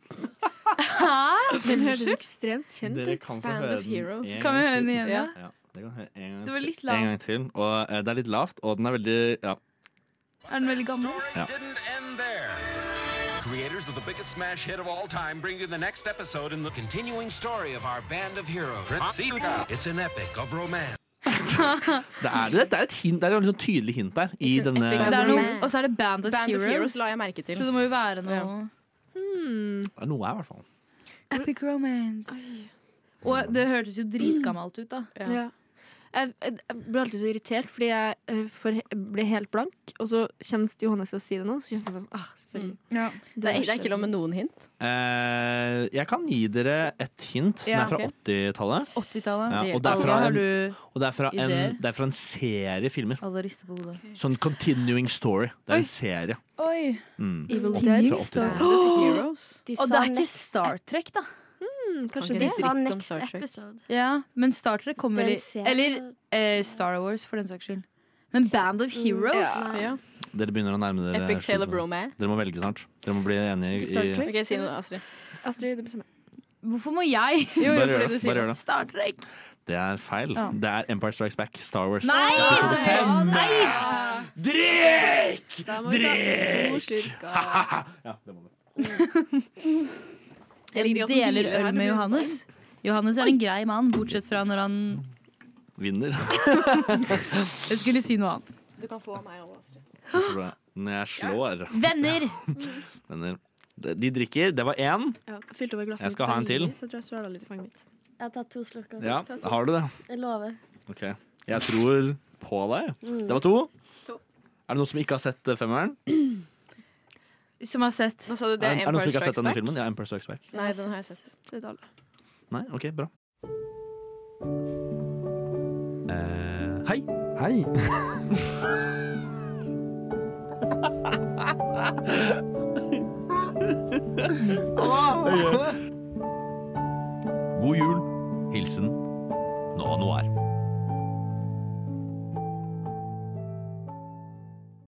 Den høres ekstremt kjent Dere ut. kan få Band høre of den Heroes. en Kan vi gang høre den til. igjen, da? Ja, det kan vi høre en gang Det var til. litt lavt. En gang til. Og eh, det er litt lavt, og den er veldig ja. Er den veldig gammel? Ja. Didn't end there. Creators of the biggest smash hit of all time bring you the next episode in the continuing story of our band of heroes. It's an epic of romance. Det er, det, det er et hint, det er et sånn tydelig hint der i denne Det er noe, og så er det Band of Band of Heroes. Heroes la jeg merke til. Så det må jo være noe Ja. Hmm. Det er noe her, i hvert fall. Epic romance. Og det hørtes jo dritgammelt ut, da. Ja. Jeg, jeg, jeg blir alltid så irritert, fordi jeg eh, får, blir helt blank, og så kommer Johannes til å si det nå, så kjennes det bare sånn, ah, selvfølgelig. Ja. Det er, det er ikke lov med noen hint. Eh, jeg kan gi dere et hint. Den Ja, er fra ok. åttitallet. åttitallet. Ja, og det er fra Har en, du og det er fra en, ideer? det er fra en serie filmer. Alle rister på hodet. Sånn continuing story. Det Oi. er en serie. Oi. Mm. Evil Fra Dead. åttitallet. Band of Heroes. De Og sa det er ikke next, Star Trek, da. Hmm, kanskje Ok, det. de sa dritt om next Star Trek. episode. Ja, men Star Trek kommer Det er vel en i serie. Eller eh, Star Wars, for den saks skyld. Men Band of Heroes? Ja. Ja. Dere begynner å nærme dere Epic Tale of slutten. Romance. Dere må velge snart. Dere må bli enige Star i Trek. Ok, si noe, Astrid. Astrid, du bestemmer. Hvorfor må jeg? Jo, jo, Bare gjør fordi det. du sier Bare gjør det. Star Trek. Det er feil. Ja. Det er Empire Strikes Back, Star Wars. Nei! Episode fem. Nei! Drikk! Da må vi ta to Drikk! slurker. Ja, det må du. Jeg liker at den deler hviler her, øl det med blir- Johannes. Johannes er en grei mann, bortsett fra når han Vinner. Jeg skulle si noe annet. Du kan få meg òg, Astrid. Så bra. Når jeg slår Venner! venner. De de drikker. Det var én. Ja, jeg fylte over glasset Jeg skal mitt ha en til. veldig, Så jeg tror jeg svelget litt i fanget mitt. Jeg har tatt to slurker. Ja, har du det? Jeg lover. Ok. Jeg tror på deg. Mm. Det var to. To. Er det noen som ikke har sett eh, femmeren? Som har sett Hva sa du? Det Er er det er det noen som Empire ikke har sett Strikes denne Back? filmen? Ja, Empire Strikes Back. Nei, den har jeg sett. Sett alle. Nei, ok, bra. Eh, hei. Hei! Okay.